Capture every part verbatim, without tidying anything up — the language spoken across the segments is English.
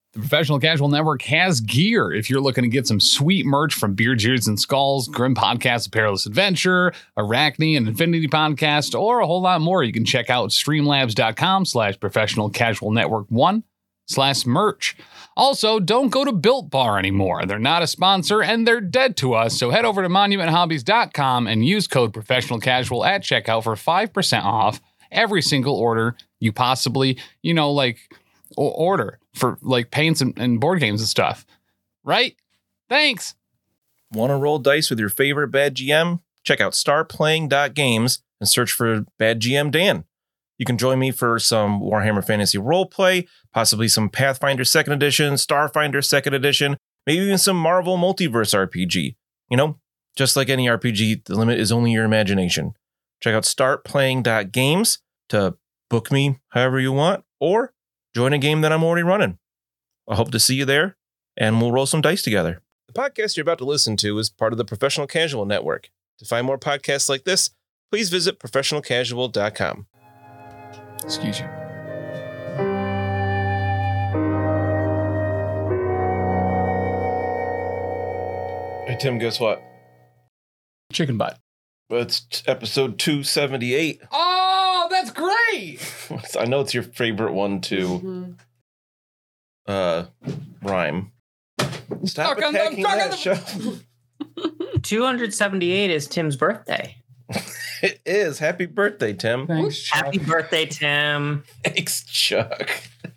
The Professional Casual Network has gear. If you're looking to get some sweet merch from Beer, Jeers, and Skulls, Grim Podcast, A Perilous Adventure, Arachne, and Infinity Podcast, or a whole lot more, you can check out streamlabs.com slash professional casual network one slash merch. Also, don't go to Built Bar anymore. They're not a sponsor, and they're dead to us, so head over to monument hobbies dot com and use code professional casual at checkout for five percent off every single order you possibly, you know, like, order for like paints and, and board games and stuff. Right? Thanks. Want to roll dice with your favorite Bad G M? Check out star playing dot games and search for Bad G M Dan. You can join me for some Warhammer Fantasy roleplay, possibly some Pathfinder second Edition, Starfinder second Edition, maybe even some Marvel Multiverse R P G. You know, just like any R P G, the limit is only your imagination. Check out start playing dot games to book me however you want, or join a game that I'm already running. I hope to see you there, and we'll roll some dice together. The podcast you're about to listen to is part of the Professional Casual Network. To find more podcasts like this, please visit professional casual dot com. Excuse you. Hey, Tim, guess what? Chicken butt. It's episode two seventy-eight. Oh, that's great. I know it's your favorite one to mm-hmm. uh, rhyme. Stop Talk attacking on that the, show. two seventy-eight is Tim's birthday. It is. Happy birthday, Tim. Thanks, Chuck. Happy birthday, Tim. Thanks, Chuck.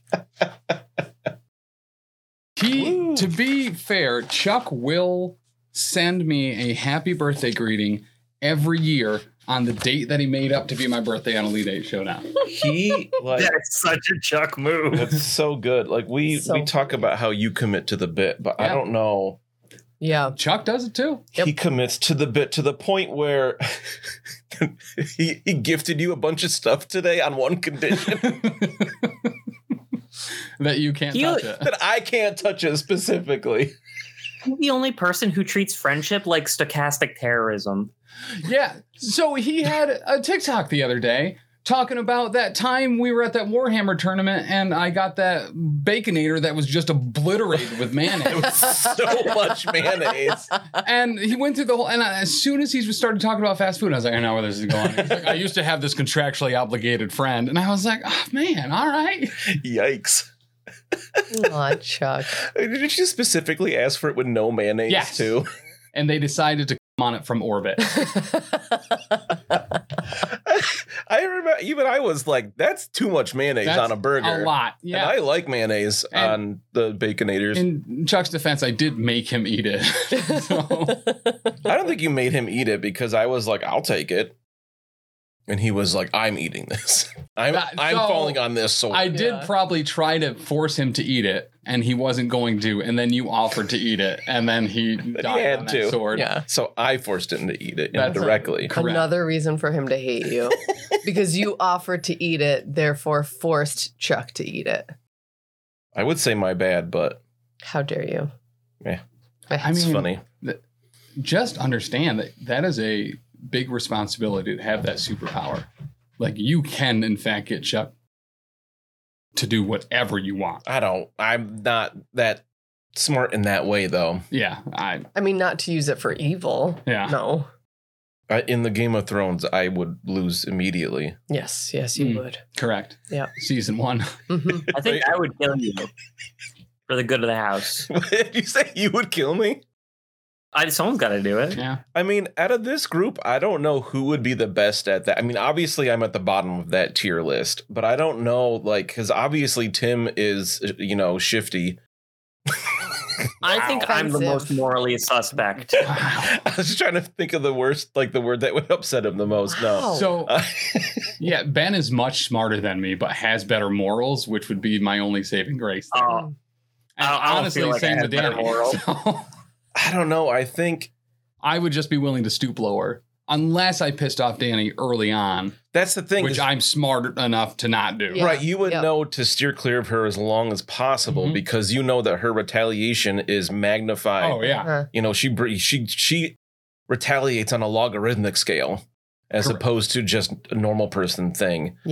He, Woo. to be fair, Chuck will send me a happy birthday greeting every year on the date that he made up to be my birthday on Elite Eight Showdown. He like That's such a Chuck move. That's so good. Like we So we talk about how you commit to the bit, but I Yeah. don't know. Yeah. Chuck does it too. Yep. He commits to the bit to the point where he, he gifted you a bunch of stuff today on one condition. That you can't You- touch it. That I can't touch it specifically. I'm the only person who treats friendship like stochastic terrorism. Yeah. So he had a TikTok the other day talking about that time we were at that Warhammer tournament and I got that Baconator that was just obliterated with mayonnaise. So much mayonnaise. And he went through the whole, and I, as soon as he started talking about fast food, I was like, I know where this is going. He's like, I used to have this contractually obligated friend. And I was like, oh, man, all right. Yikes. Aw, Chuck. Did you specifically ask for it with no mayonnaise Yes. too? And they decided to come on it from orbit. I remember even I was like, that's too much mayonnaise That's on a burger. A lot. Yeah. And I like mayonnaise And- on the Baconators. In Chuck's defense, I did make him eat it. So, I don't think you made him eat it because I was like, I'll take it. And he was like, I'm eating this. I'm That- I'm so, falling on this sword. I did Yeah. probably try to force him to eat it, and he wasn't going to. And then you offered to eat it, and then he died had on to. that sword. Yeah. so I forced him to eat it That's indirectly. Correct. Another reason for him to hate you. Because you offered to eat it, therefore forced Chuck to eat it. I would say my bad, but How dare you? Yeah. I it's mean, funny. just understand that that is a big responsibility to have that superpower. Like, you can, in fact, get Chuck to do whatever you want. I don't. I'm not that smart in that way, though. Yeah, I. I mean, not to use it for evil. Yeah. No. I, in the Game of Thrones, I would lose immediately. Yes, yes, you Mm. would. Correct. Yeah. Season one. Mhm. I think I would kill you for the good of the house. What did you say? You would kill me? I someone's got to do it. Yeah. I mean, out of this group, I don't know who would be the best at that. I mean, obviously, I'm at the bottom of that tier list, but I don't know, like, because obviously Tim is, you know, shifty. I think I'm the most Offensive. morally suspect. Wow. I was just trying to think of the worst, like the word that would upset him the most. Wow. No. So, Uh, yeah, Ben is much smarter than me, but has better morals, which would be my only saving grace. Oh, And I- I don't honestly, feel like I same have with better Danny. morals. So, I don't know. I think I would just be willing to stoop lower unless I pissed off Danny early on, that's the thing. which is- I'm smart enough to not do. Yeah. Right, you would Yep. know to steer clear of her as long as possible Mhm. because you know that her retaliation is magnified. Oh, yeah. Uh, You know, she br- she she retaliates on a logarithmic scale as Correct. opposed to just a normal person thing. Yep.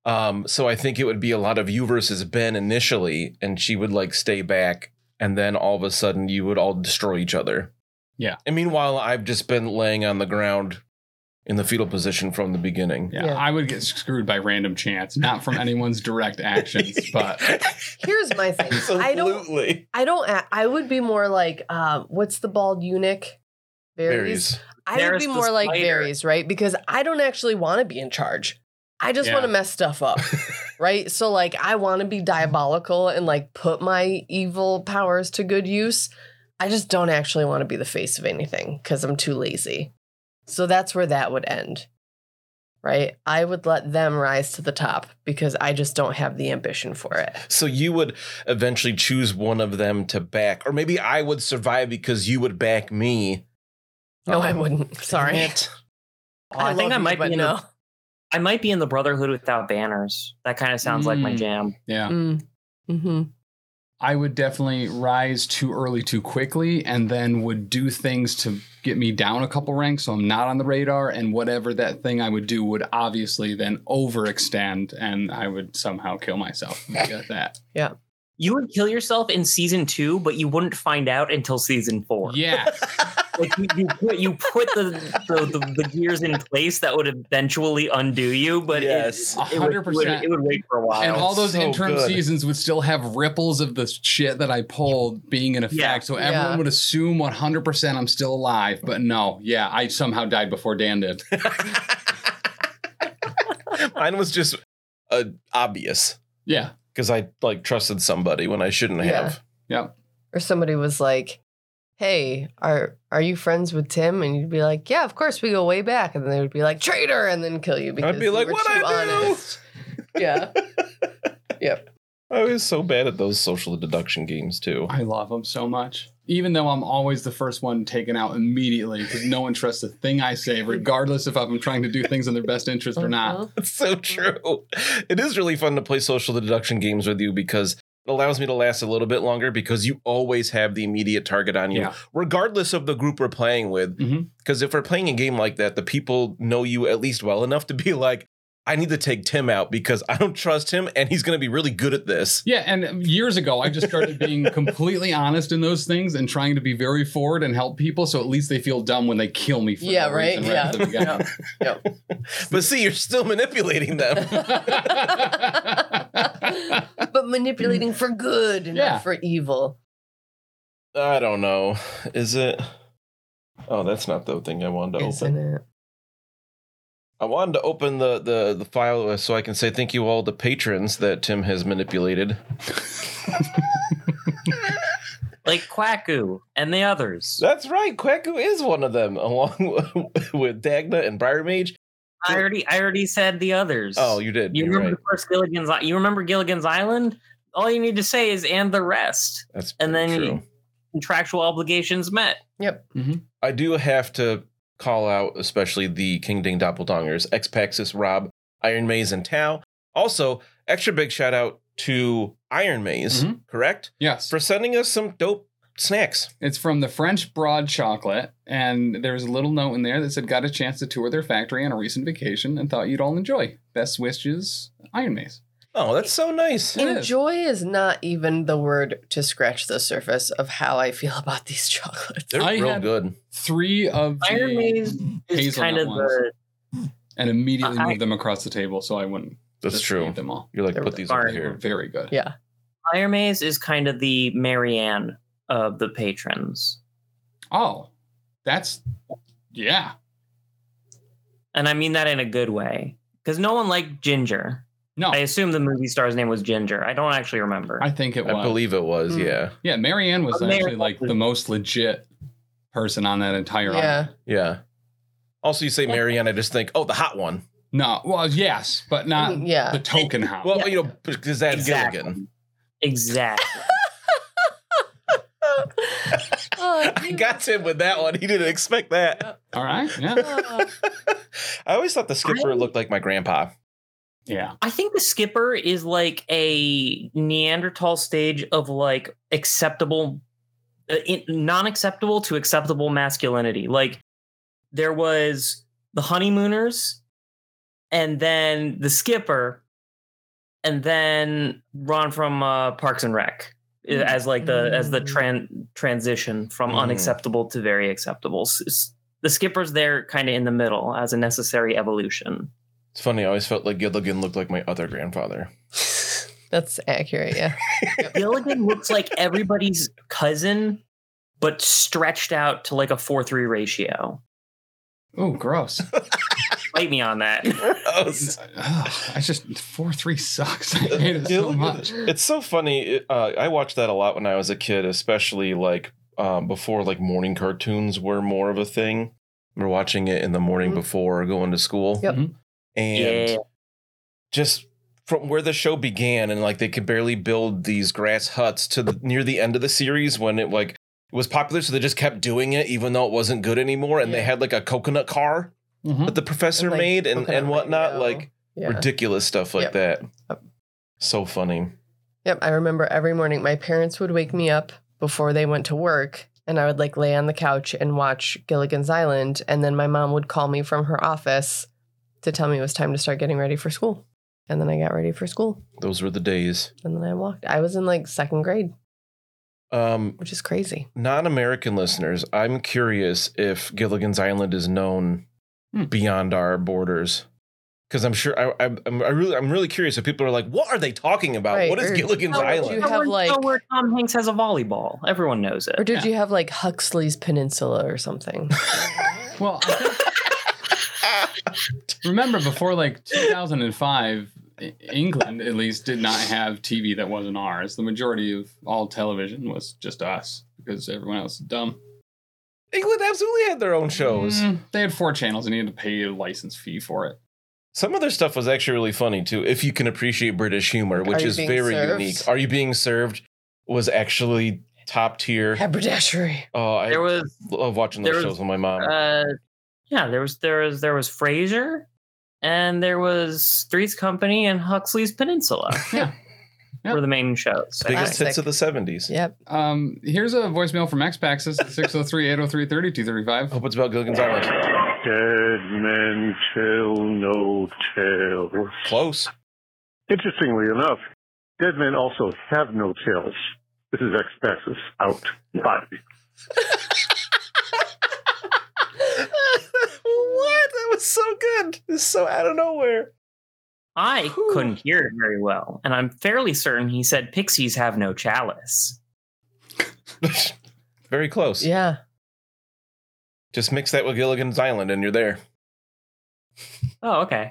Um, so I think it would be a lot of you versus Ben initially, and she would like stay back, and then all of a sudden you would all destroy each other. Yeah. And meanwhile, I've just been laying on the ground in the fetal position from the beginning. Yeah, Yeah. I would get screwed by random chance, not from anyone's direct actions, but Here's my thing. I don't. Absolutely. I don't. a- I would be more like, um, what's the bald eunuch? Varys. Berries. I would Varys be the more like spider. Varys, right? Because I don't actually want to be in charge. I just Yeah. want to mess stuff up, right? So like, I want to be diabolical and like put my evil powers to good use. I just don't actually want to be the face of anything because I'm too lazy. So that's where that would end, right? I would let them rise to the top because I just don't have the ambition for it. So you would eventually choose one of them to back, or maybe I would survive because you would back me. No, I Um, wouldn't. Sorry. dang it. I, think love I you, might but be in no. the, I might be in the Brotherhood without banners. That kind of sounds like my Mm. jam. yeah. Mm. Mm-hmm. I would definitely rise too early too quickly and then would do things to get me down a couple ranks so I'm not on the radar, and whatever that thing I would do would obviously then overextend and I would somehow kill myself. Get that. You would kill yourself in season two, but you wouldn't find out until season four. Yeah. Like you, you put you put the, the, the, the gears in place that would eventually undo you, but Yes. it, it, would, one hundred it, would, percent. it would wait for a while. And all those so interim good. seasons would still have ripples of the shit that I pulled being in effect. Yeah. So everyone Yeah. would assume one hundred percent I'm still alive. But no, yeah, I somehow died before Dan did. Mine was just uh, obvious Yeah. because I like trusted somebody when I shouldn't Yeah. have. Yep. Or somebody was like, hey, are are you friends with Tim? And you'd be like, yeah, of course, we go way back. And they would be like, traitor, and then kill you because be you like, were "What'd too I do?" honest. Yeah. Yep. I was so bad at those social deduction games too. I love them so much. Even though I'm always the first one taken out immediately because no one trusts a thing I say, regardless if I'm trying to do things in their best interest or not. Uh-huh. It's so true. It is really fun to play social deduction games with you because it allows me to last a little bit longer because you always have the immediate target on you, Yeah. regardless of the group we're playing with. Mhm. Because if we're playing a game like that, the people know you at least well enough to be like, I need to take Tim out because I don't trust him and he's going to be really good at this. Yeah, and years ago, I just started being completely honest in those things and trying to be very forward and help people, so at least they feel dumb when they kill me. For Yeah, no right? reason Yeah. at the beginning. Yep. But see, you're still manipulating them. But manipulating for good and Yeah. not for evil. I don't know. Is it? Oh, that's not the thing I wanted to Isn't open. it? I wanted to open the, the, the file so I can say thank you all the patrons that Tim has manipulated. like Quacku and the others. That's right. Quacku is one of them, along with Dagna and Briarmage. I already I already said the others. Oh, you did. You You're remember right. the first Gilligan's I- You remember Gilligan's Island? All you need to say is and the rest. That's And then true. you- contractual obligations met. Yep. I do have to call out, especially the King Ding Doppelgangers, X-Paxis, Rob, Iron Maze, and Tau. Also, extra big shout out to Iron Maze, Mhm. correct? Yes. For sending us some dope snacks. It's from the French Broad Chocolate, and there's a little note in there that said, got a chance to tour their factory on a recent vacation and thought you'd all enjoy. Best wishes, Iron Maze. Oh, that's so nice. It is. Enjoy is not even the word to scratch the surface of how I feel about these chocolates. They're I real had- good. Three of the Iron Maze is hazelnut kind of ones, the and immediately I- moved them across the table so I wouldn't That's just true. eat them all. You're like, They're put these smart. over They were here. very good. Yeah. Iron Maze is kind of the Marianne of the patrons. Oh, that's, yeah. And I mean that in a good way. Because no one liked Ginger. No, I I, assume the movie star's name was Ginger. I don't actually remember. think it was. I believe it was, Mm. yeah. Yeah, Marianne was Oh, Marianne actually like was- the most legit person on that entire Yeah. island. Yeah. Also, you say Marianne, I just think, oh, the hot one. No, well, yes, but not Yeah. the token house. Well, Yeah. you know, because that's Exactly. Gilligan. Exactly. Oh, I got him with that one. He didn't expect that. All right, yeah, oh. I always thought the skipper I- looked like my grandpa. yeah. I think the skipper is like a Neanderthal stage of like acceptable, uh, in- non-acceptable to acceptable masculinity. Like there was the honeymooners, and then the skipper, and then Ron from uh, Parks and Rec as like the as the tran- transition from Mm. unacceptable to very acceptable. S- s- The Skipper's there kind of in the middle as a necessary evolution. It's funny. I always felt like Gilligan looked like my other grandfather. That's accurate, yeah. Gilligan looks like everybody's cousin, but stretched out to like a four three ratio. Oh, gross. Fight me on that. Ugh, I just four three sucks. I hate it so much. It's so funny. It, uh, I watched that a lot when I was a kid, especially like um, before like morning cartoons were more of a thing. We're watching it in the morning Mhm. before going to school. Yep. Mhm. And Yeah. just from where the show began, and like they could barely build these grass huts to the, near the end of the series when it like it was popular, so they just kept doing it even though it wasn't good anymore. And they Yeah. had like a coconut car Mhm. that the professor And, like, made and, coconut and whatnot, mango. like Yeah. ridiculous stuff like Yep. that. Yep. So funny. Yep, I remember every morning my parents would wake me up before they went to work, and I would like lay on the couch and watch Gilligan's Island, and then my mom would call me from her office to tell me it was time to start getting ready for school. And then I got ready for school, Those were the days. and then I walked. I was in like second grade, Um, which is crazy. non-American listeners, I'm curious if Gilligan's Island is known Hmm. beyond our borders. Because I'm sure I, I'm, I'm I really I'm really curious if people are like, what are they talking about? Right, What is or- Gilligan's How would Island? you have, Or- like- or where Tom Hanks has a volleyball. Everyone knows it. Or did Yeah. you have like Huxley's Peninsula or something? Well, I think, remember before like two thousand five, E- England at least did not have T V that wasn't ours. The majority of all television was just us because everyone else is dumb. England absolutely had their own shows. Mm, they had four channels and you had to pay a license fee for it. Some of their stuff was actually really funny too, if you can appreciate British humor, Are which You is Being very Served? unique. Are You Being Served was actually top tier. Haberdashery. Oh, I There was love watching those there was, shows with my mom. uh yeah, there was there was there was Frasier, and there was Three's Company and Huxley's Peninsula. Yeah. Yeah. Were the main shows. Biggest hits classic. of the seventies. Yep. Um, here's a voicemail from X-Paxis at six oh three, eight oh three, three two three five. Hope it's about Gilligan's Island. Dead men tell no tales. Close. Interestingly enough, dead men also have no tails. This is X-Paxis out. Bye. What? That was so good. It's so out of nowhere. I Whew. couldn't hear it very well, and I'm fairly certain he said pixies have no chalice. Very close. Yeah. Just mix that with Gilligan's Island and you're there. Oh, okay.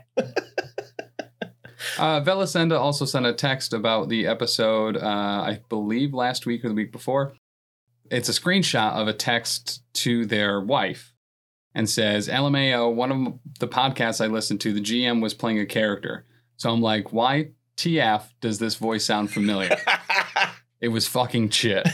Uh, Velasenda also sent a text about the episode, uh, I believe last week or the week before. It's a screenshot of a text to their wife and says, L M A O, one of the podcasts I listened to, the G M was playing a character. So I'm like, why T F does this voice sound familiar? It was fucking Chit.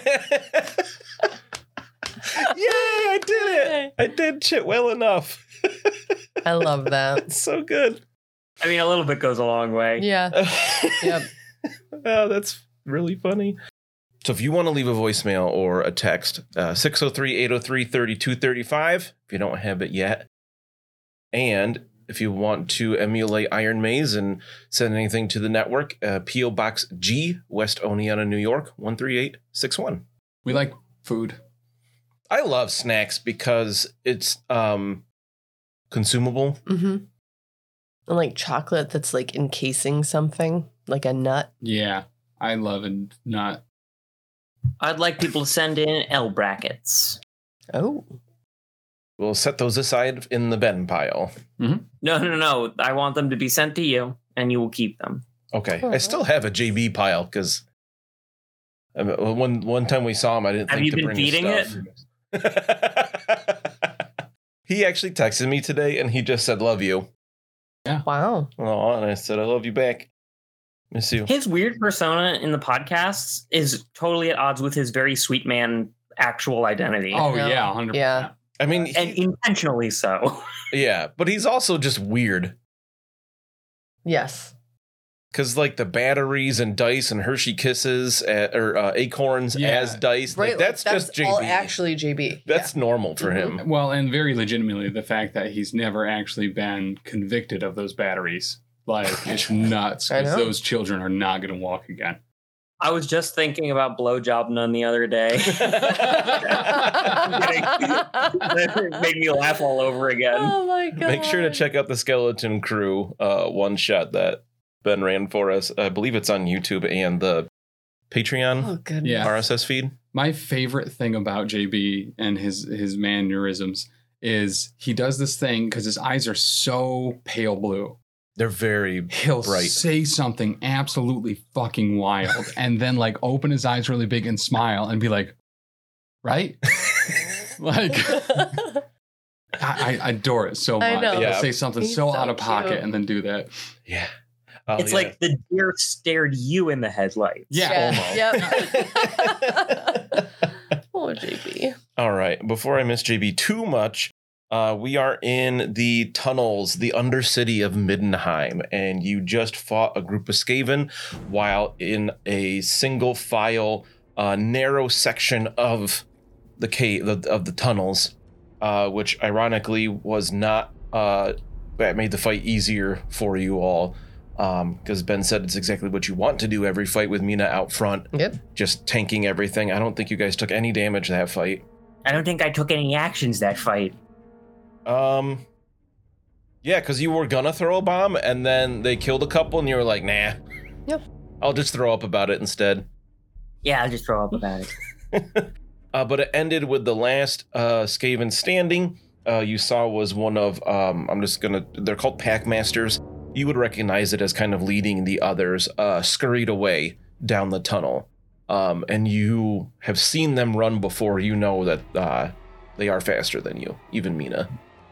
Yay, I did it. I did shit well enough. I love that. It's so good. I mean, a little bit goes a long way. Yeah. Yep. Oh, that's really funny. So if you want to leave a voicemail or a text, uh, six oh three, eight oh three, three two three five, if you don't have it yet. And if you want to emulate Iron Maze and send anything to the network, uh, P O Box G, West Oneonta, New York, one three eight six one. We like food. I love snacks because it's um, consumable. Mm-hmm. And like chocolate that's like encasing something, like a nut. Yeah, I love it. Not. I'd like people to send in L brackets. Oh. We'll set those aside in the Ben pile. No, no, no. I want them to be sent to you, and you will keep them. Okay. I still have a J B pile because one one time we saw him, I didn't Have think you to been bring his feeding stuff. He actually texted me today and he just said, love you. Wow. Oh, and I said, I love you back. Miss you. His weird persona in the podcasts is totally at odds with his very sweet man actual identity. Oh, No. yeah, one hundred percent. Yeah. I mean, And he- intentionally so. yeah, but he's also just weird. Yes. Because, like, the batteries and dice and Hershey Kisses uh, or uh, acorns Yeah. as dice, Right. like, that's, like, just J B. all actually J B. that's normal for Mhm. him. Well, and very legitimately, the fact that he's never actually been convicted of those batteries. Like, it's nuts. I Because know. those children are not going to walk again. I was just thinking about blowjob none the other day. That made me laugh all over again. Oh my god. Make sure to check out the Skeleton Crew uh, one shot that Ben ran for us. I believe it's on YouTube and the Patreon Oh goodness. Yeah. R S S feed. My favorite thing about J B and his his mannerisms is he does this thing because his eyes are so pale blue. They're very He'll bright. say something absolutely fucking wild and then like open his eyes really big and smile and be like, right? Like, I, I adore it so much. I know. He'll Yeah. say something He's so, so out of pocket cute. and then do that. Yeah. Oh, It's yeah. like the deer stared you in the headlights. Yeah. Yep. Oh, J B. All right. Before I miss J B too much, uh, we are in the tunnels, the undercity of Middenheim, and you just fought a group of Skaven while in a single file, uh, narrow section of the cave of, of the tunnels, uh, which ironically was not uh, that made the fight easier for you all. Because Ben said it's exactly what you want to do every fight with Mina out front, Yep. just tanking everything. I don't think you guys took any damage that fight. I don't think I took any actions that fight. Um, yeah, because you were gonna throw a bomb, and then they killed a couple, and you were like, nah. Yep. I'll just throw up about it instead. Yeah, I'll just throw up about it. Uh, but it ended with the last uh, Skaven standing. Uh, you saw was one of, um, I'm just gonna, they're called Packmasters. You would recognize it as kind of leading the others, uh, scurried away down the tunnel. Um, and you have seen them run before. You know that uh, they are faster than you, even Mina.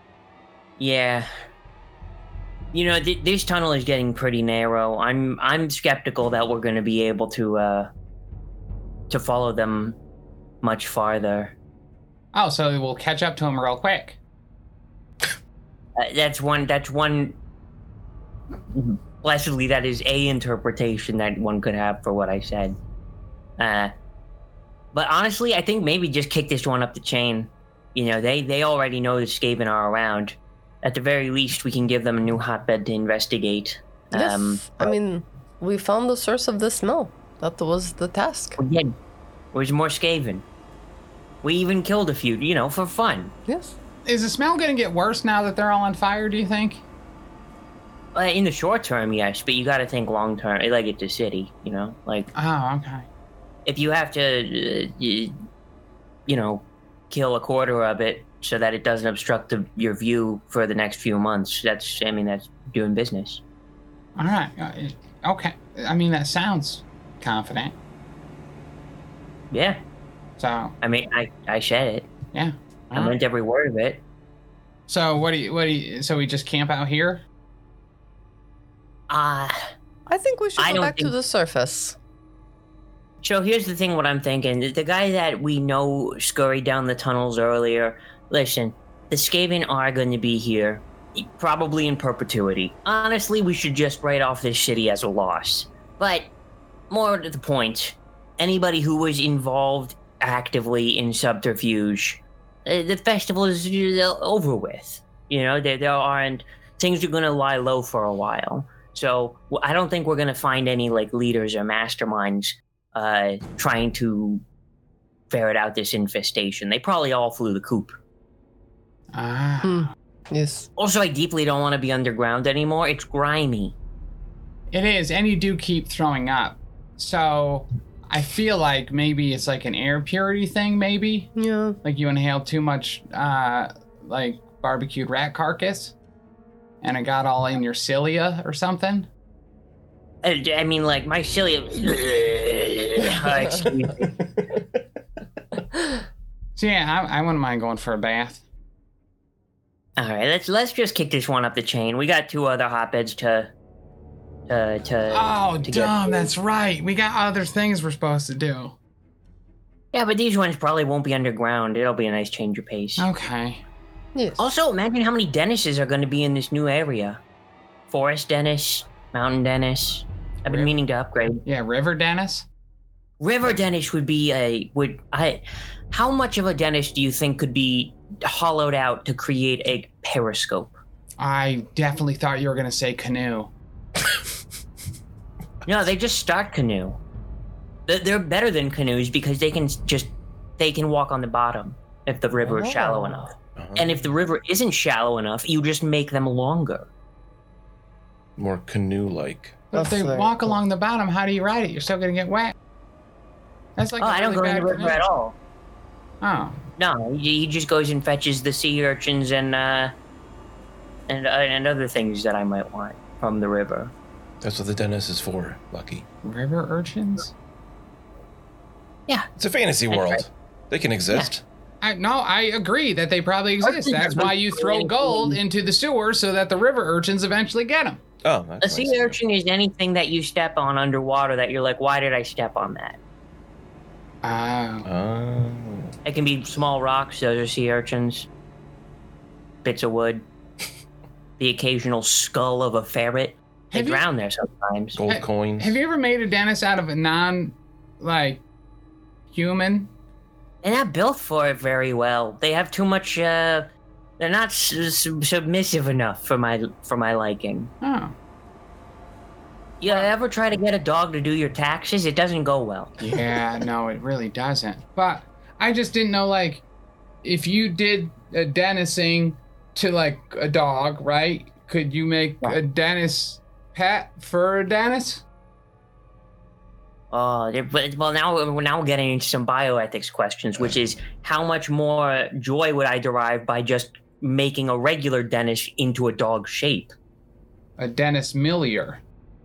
Yeah. You know, th- this tunnel is getting pretty narrow. I'm I'm skeptical that we're going to be able to uh to follow them much farther. Oh, so we'll catch up to him real quick. Uh, that's one that's one blessedly that is a interpretation that one could have for what I said. Uh but honestly, I think maybe just kick this one up the chain. You know, they they already know the Skaven are around. At the very least, we can give them a new hotbed to investigate. Yes. Um, I mean, we found the source of the smell. That was the task. we did. Where's more Skaven? We even killed a few, you know, for fun. Yes. Is the smell going to get worse now that they're all on fire, do you think? Uh, in the short term, yes, but you got to think long term. Like it's a city, you know. Like Oh, okay. if you have to, uh, you, you know, kill a quarter of it so that it doesn't obstruct the, your view for the next few months. That's, I mean, that's doing business. All right. Uh, okay. I mean, that sounds confident. Yeah, So, I mean, I, I said it. yeah. I All right. meant every word of it. So, what do you, what do you, so we just camp out here? Uh, I think we should I go don't back to think- the surface. So here's the thing, what I'm thinking. The- The guy that we know scurried down the tunnels earlier, listen, the Skaven are going to be here, probably in perpetuity. Honestly, we should just write off this city as a loss. But more to the point, anybody who was involved actively in subterfuge, uh, the festival is uh, over with. You know, there, there aren't, things are going to lie low for a while. So w- I don't think we're going to find any like leaders or masterminds uh, trying to ferret out this infestation. They probably all flew the coop. Ah. Hmm. Yes. Also, I deeply don't want to be underground anymore. It's grimy. It is, and you do keep throwing up. So, I feel like maybe it's like an air purity thing, maybe? Yeah. Like you inhaled too much, uh, like barbecued rat carcass, and it got all in your cilia or something? Uh, I mean, like, my cilia... Uh, excuse me. So, yeah, I, I wouldn't mind going for a bath. All right, let's let's just kick this one up the chain. We got two other hotbeds to... to, to Oh, to get dumb, through. that's right. We got other things we're supposed to do. Yeah, but these ones probably won't be underground. It'll be a nice change of pace. Okay. Yes. Also, imagine how many Dennises are going to be in this new area. Forest Dennis, Mountain Dennis. I've been Riv- meaning to upgrade. Yeah, River Dennis? River Dennis would be a would I? How much of a Dennis do you think could be hollowed out to create a periscope? I definitely thought you were going to say canoe. No, they just start canoe. They're- They're better than canoes because they can just they can walk on the bottom if the river is shallow Oh. enough. Uh-huh. And if the river isn't shallow enough, you just make them longer. More canoe-like. But if That's they very walk cool. along the bottom, how do you ride it? You're still going to get wet. That's like oh, a I don't really go in bad the river canoe. at all. Oh. No, he he just goes and fetches the sea urchins and uh, and uh, and other things that I might want from the river. That's what the dentist is for, Lucky. River urchins? It's a fantasy That's world. right. They can exist. I, no, I agree that they probably exist. That's why you throw gold into the sewer so that the river urchins eventually get them. Oh, A that's sea nice. urchin is anything that you step on underwater that you're like, why did I step on that? Oh. Oh. It can be small rocks, those are sea urchins. Bits of wood. The occasional skull of a ferret. They Have you- drown there sometimes. Gold Ha- coins. Have you ever made a dentist out of a non, like, human? They're not built for it very well. They have too much, uh... They're not s- s- submissive enough for my for my liking. Oh. You ever try to get a dog to do your taxes? It doesn't go well. Yeah, no, it really doesn't. But I just didn't know, like, if you did a dentising to, like, a dog, right? Could you make a dentist pet for a dentist? Oh, they're- but well, now we're now we're getting into some bioethics questions, which is how much more joy would I derive by just making a regular dentist into a dog shape? A dentist millier.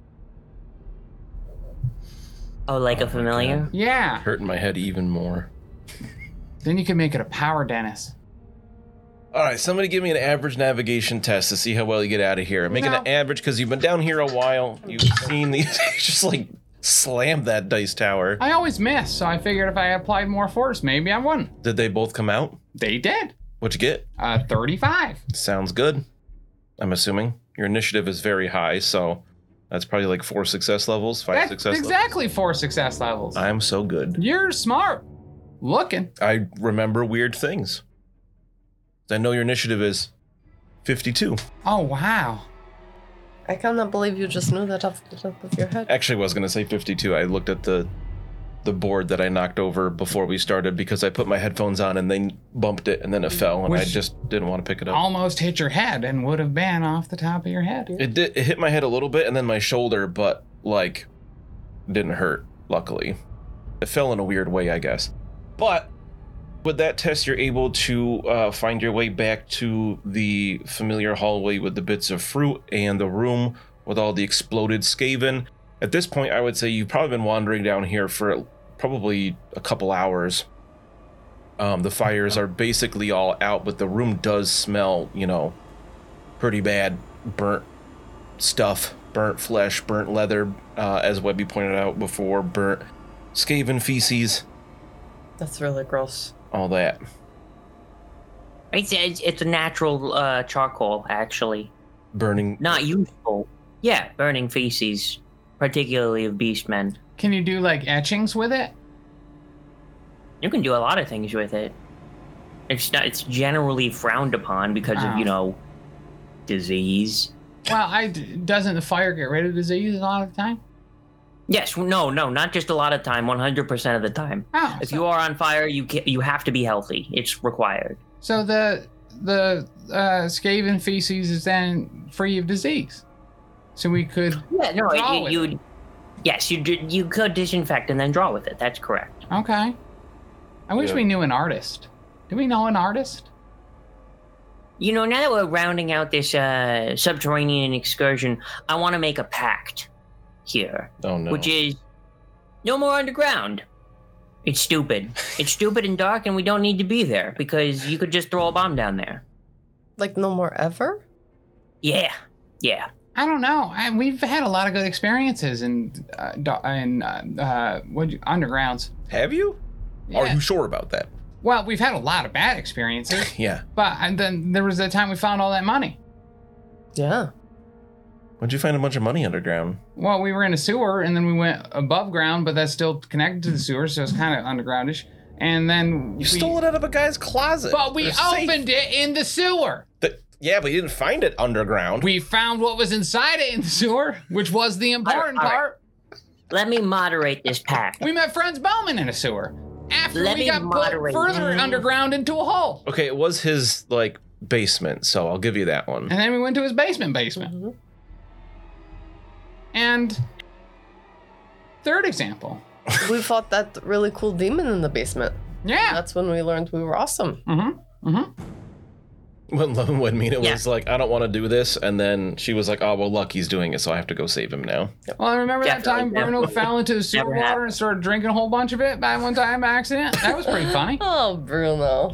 Oh, like Oh a my familiar? God. Yeah. Hurting my head even more. Then you can make it a power dentist. All right, somebody give me an average navigation test to see how well you get out of here. Make it No. an average because you've been down here a while. You've seen these. Just like slam that dice tower. I always miss, so I figured if I applied more force, maybe I wouldn't. Did they both come out? They did. What'd you get? Uh, thirty-five. Sounds good. I'm assuming your initiative is very high, so that's probably like four success levels, five That's success exactly four success levels. levels. I'm so good. You're smart. Looking. I remember weird things. I know your initiative is fifty-two. Oh, wow. I cannot believe you just knew that off the top of your head. Actually, I was going to say fifty-two. I looked at the the board that I knocked over before we started because I put my headphones on and they bumped it and then it fell and I Which- just didn't want to pick it up. Almost hit your head and would have been off the top of your head. It did. It hit my head a little bit and then my shoulder, but like didn't hurt. Luckily, it fell in a weird way, I guess. But with that test, you're able to uh, find your way back to the familiar hallway with the bits of fruit and the room with all the exploded Skaven. At this point, I would say you've probably been wandering down here for probably a couple hours. Um, the fires are basically all out, but the room does smell, you know, pretty bad. Burnt stuff, burnt flesh, burnt leather, uh, as Webby pointed out before, burnt Skaven feces, That's really gross. all that. It's it's, it's a natural uh, charcoal, actually. Burning. Not useful. Yeah, burning feces, particularly of beastmen. Can you do like etchings with it? You can do a lot of things with it. It's not. It's generally frowned upon because Oh. of you know, disease. Well, I doesn't the fire get rid of disease a lot of the time? Yes, no, no, not just a lot of time. One hundred percent of the time. Oh, If so, you are on fire, you ca- you have to be healthy. It's required. so the the uh, Skaven feces is then free of disease, so we could. Yeah, no, Draw it, with you, you yes, you did. You could disinfect and then draw with it. That's correct. Okay. I wish Yeah. we knew an artist. Do we know an artist? You know, now that we're rounding out this uh, subterranean excursion, I want to make a pact here, Oh no. which is no more underground. It's stupid. It's stupid and dark, and we don't need to be there because you could just throw a bomb down there. Like no more ever? Yeah, yeah. I don't know. I, we've had a lot of good experiences in uh, do- in uh, uh, what undergrounds. Have you? Yeah. Are you sure about that? Well, we've had a lot of bad experiences, Yeah. but and then there was the time we found all that money. Yeah. When'd you find a bunch of money underground? Well, we were in a sewer, and then we went above ground, but that's still connected to the sewer, so it's kind of undergroundish. And then You we, stole it out of a guy's closet. but we They're safe. opened it in the sewer. The- Yeah, but you didn't find it underground. We found what was inside it in the sewer, which was the important All right, all part. Let me moderate this pack. We met Franz Bowman in a sewer. After Let we me got put moderate. further underground into a hole. Okay, it was his, like, basement, so I'll give you that one. And then we went to his basement basement. Mm-hmm. And third example. We fought that really cool demon in the basement. Yeah. That's when we learned we were awesome. Mm-hmm. Mm-hmm. When, when Mina Yeah. was like, I don't want to do this, and then she was like, oh, well, Lucky's doing it, so I have to go save him now. Well, I remember that time Definitely, Bruno definitely. fell into the sewer Never water happened. and started drinking a whole bunch of it by one time by accident. That was pretty funny. Oh, Bruno.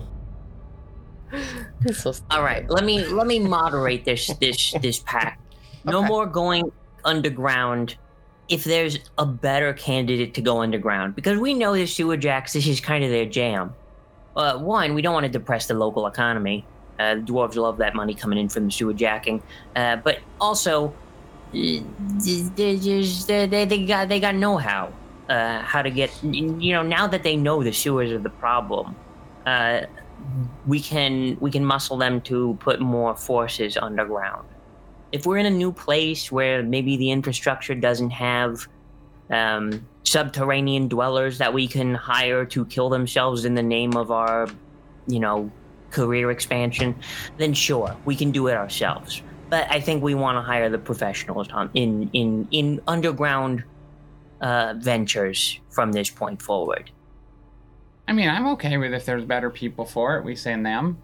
He's so stupid. All right, let me let me moderate this this this pack. No Okay. more going underground if there's a better candidate to go underground, because we know the sewer jacks, this is kind of their jam. Uh, one, we don't want to depress the local economy. Uh, the dwarves love that money coming in from the sewer jacking, uh, but also uh, they, just- they, they they got they got know-how, uh, how to get, you know, now that they know the sewers are the problem, uh, we can we can muscle them to put more forces underground. If we're in a new place where maybe the infrastructure doesn't have um, subterranean dwellers that we can hire to kill themselves in the name of our, you know, career expansion, then sure, we can do it ourselves. But I think we want to hire the professionals on, in in in underground uh, ventures from this point forward. I mean, I'm okay with if there's better people for it. We send them.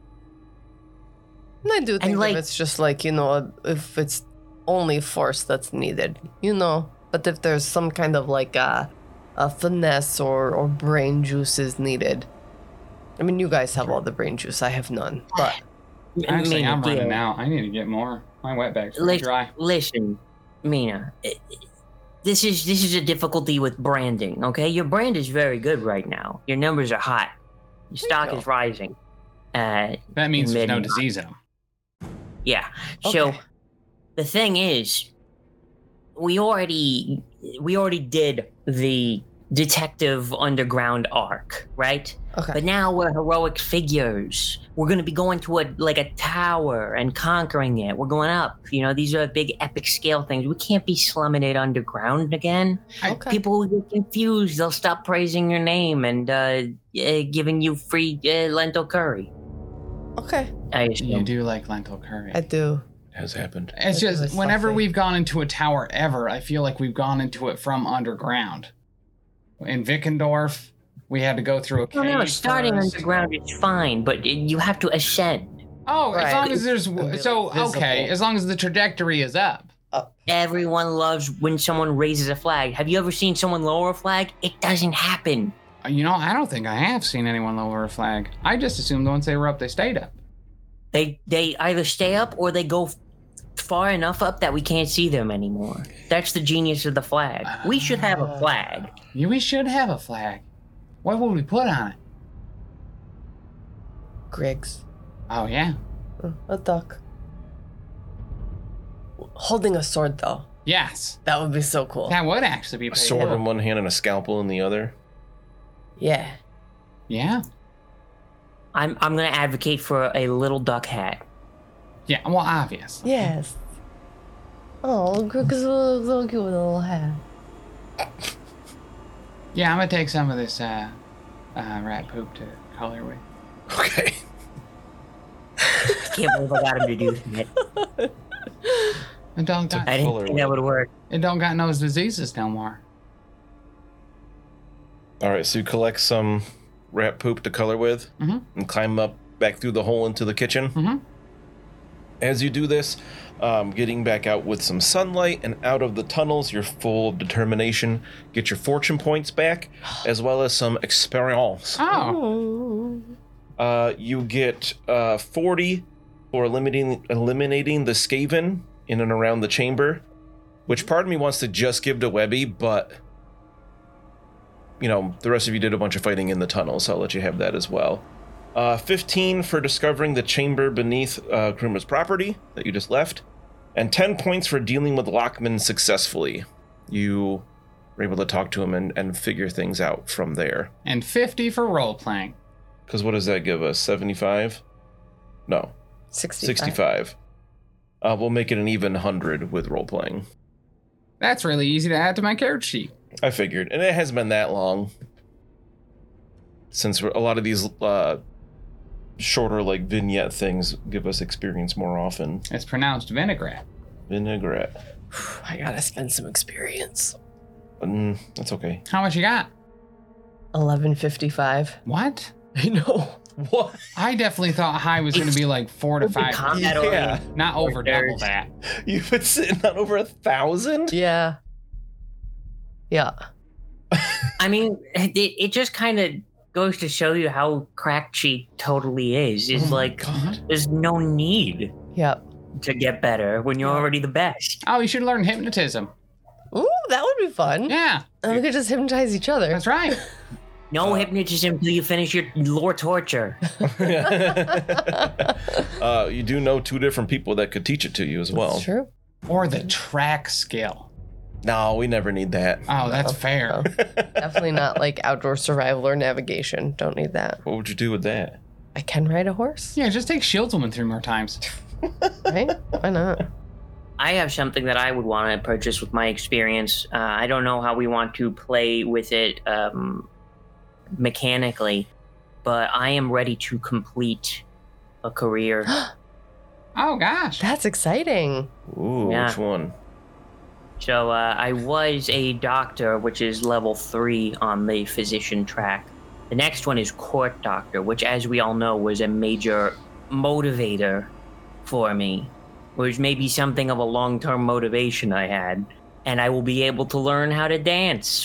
And I do think like- if it's just like, you know, if it's only force that's needed, you know. But if there's some kind of like a, a finesse or, or brain juice is needed. I mean, you guys have all the brain juice. I have none. But Actually, Mina, I'm running dear, out. I need to get more. My wet bag's pretty Listen, dry. listen, Mina. it- it- This is this is a difficulty with branding. Okay, your brand is very good right now. Your numbers are hot. Your stock you. is rising. Uh, That means there's no Mid- disease in them. yeah. So Okay. the thing is, we already we already did the detective underground arc, right? okay. But now we're heroic figures. We're going to be going to a like a tower and conquering it. We're going up. You know, these are big epic scale things. We can't be slumming it underground again. Okay. People will get confused. They'll stop praising your name and uh, uh, giving you free uh, lentil curry. Okay. I You assume. do like lentil curry. I do. Has happened. It's It's just really whenever stuffy. we've gone into a tower ever, I feel like we've gone into it from underground. In Vickendorf, we had to go through a No, cave. no, starting first. underground is fine, but it, you have to ascend. Oh, as Right. long as there's Really so okay, visible. as long as the trajectory is up. Everyone loves when someone raises a flag. Have you ever seen someone lower a flag? It doesn't happen. Uh, You know, I don't think I have seen anyone lower a flag. I just assumed once they were up, they stayed up. They they either stay up or they go f- far enough up that we can't see them anymore. That's the genius of the flag. We should have a flag. Yeah, we should have a flag. What would we put on it? Griggs. Oh yeah, Uh, A duck. Holding a sword, though. yes, That would be so cool. that would actually be A pretty sword cool. in one hand and a scalpel in the other. Yeah. Yeah, I'm I'm gonna advocate for a little duck hat. yeah. Well, obvious. Yes. Oh, Griggs is so so cute with a little hat. Yeah, I'm gonna take some of this uh, uh, rat poop to color with. Okay. Can't believe I got him to do that. It don't got, I didn't Color think that with. would work. it don't got no diseases no more. All right, so you collect some rat poop to color with Mhm. and climb up back through the hole into the kitchen. Mhm. As you do this, um, getting back out with some sunlight and out of the tunnels, you're full of determination. Get your fortune points back, as well as some experience. Oh, Uh, you get uh, forty for eliminating eliminating the Skaven in and around the chamber, which part of me wants to just give to Webby, but you know the rest of you did a bunch of fighting in the tunnel, so I'll let you have that as well. Uh, fifteen for discovering the chamber beneath uh, Kruma's property that you just left, and ten points for dealing with Lockman successfully. You were able to talk to him and, and figure things out from there. and fifty for role playing. Because what does that give us? seventy-five? No. sixty-five. sixty-five. Uh, we'll make it an even one hundred with role playing. That's really easy to add to my character sheet. I figured. And it hasn't been that long since we're, a lot of these uh, shorter, like, vignette things give us experience more often. It's pronounced vinaigrette. Vinaigrette. I gotta spend some experience. Mm, that's okay. How much you got? eleven fifty-five. What? I know. What? I definitely thut high was going to be like four to five. Combat Yeah. already. Not over double There's- that. You've been sitting on over a thousand? Yeah. Yeah. I mean, it, it just kind of goes to show you how cracked she totally is. It's Oh my like, God. there's no need Yep. to get better when you're Yeah. already the best. Oh, you should learn hypnotism. Ooh, that would be fun. Yeah, And we could just hypnotize each other. that's right. No hypnotism until you finish your lore torture. uh, you do know two different people that could teach it to you as well. That's true. Or the track skill. No, we never need that. Oh, that's fair. Oh. Definitely not like outdoor survival or navigation. Don't need that. What would you do with that? I can ride a horse, Yeah, just take Shieldswoman three more times. right? Why not? I have something that I would want to purchase with my experience. Uh, I don't know how we want to play with it um, mechanically, but I am ready to complete a career. Oh gosh. That's exciting. Ooh, Yeah. which one? So uh, I was a doctor, which is level three on the physician track. The next one is court doctor, which, as we all know, was a major motivator for me. Was maybe something of a long-term motivation I had, and I will be able to learn how to dance.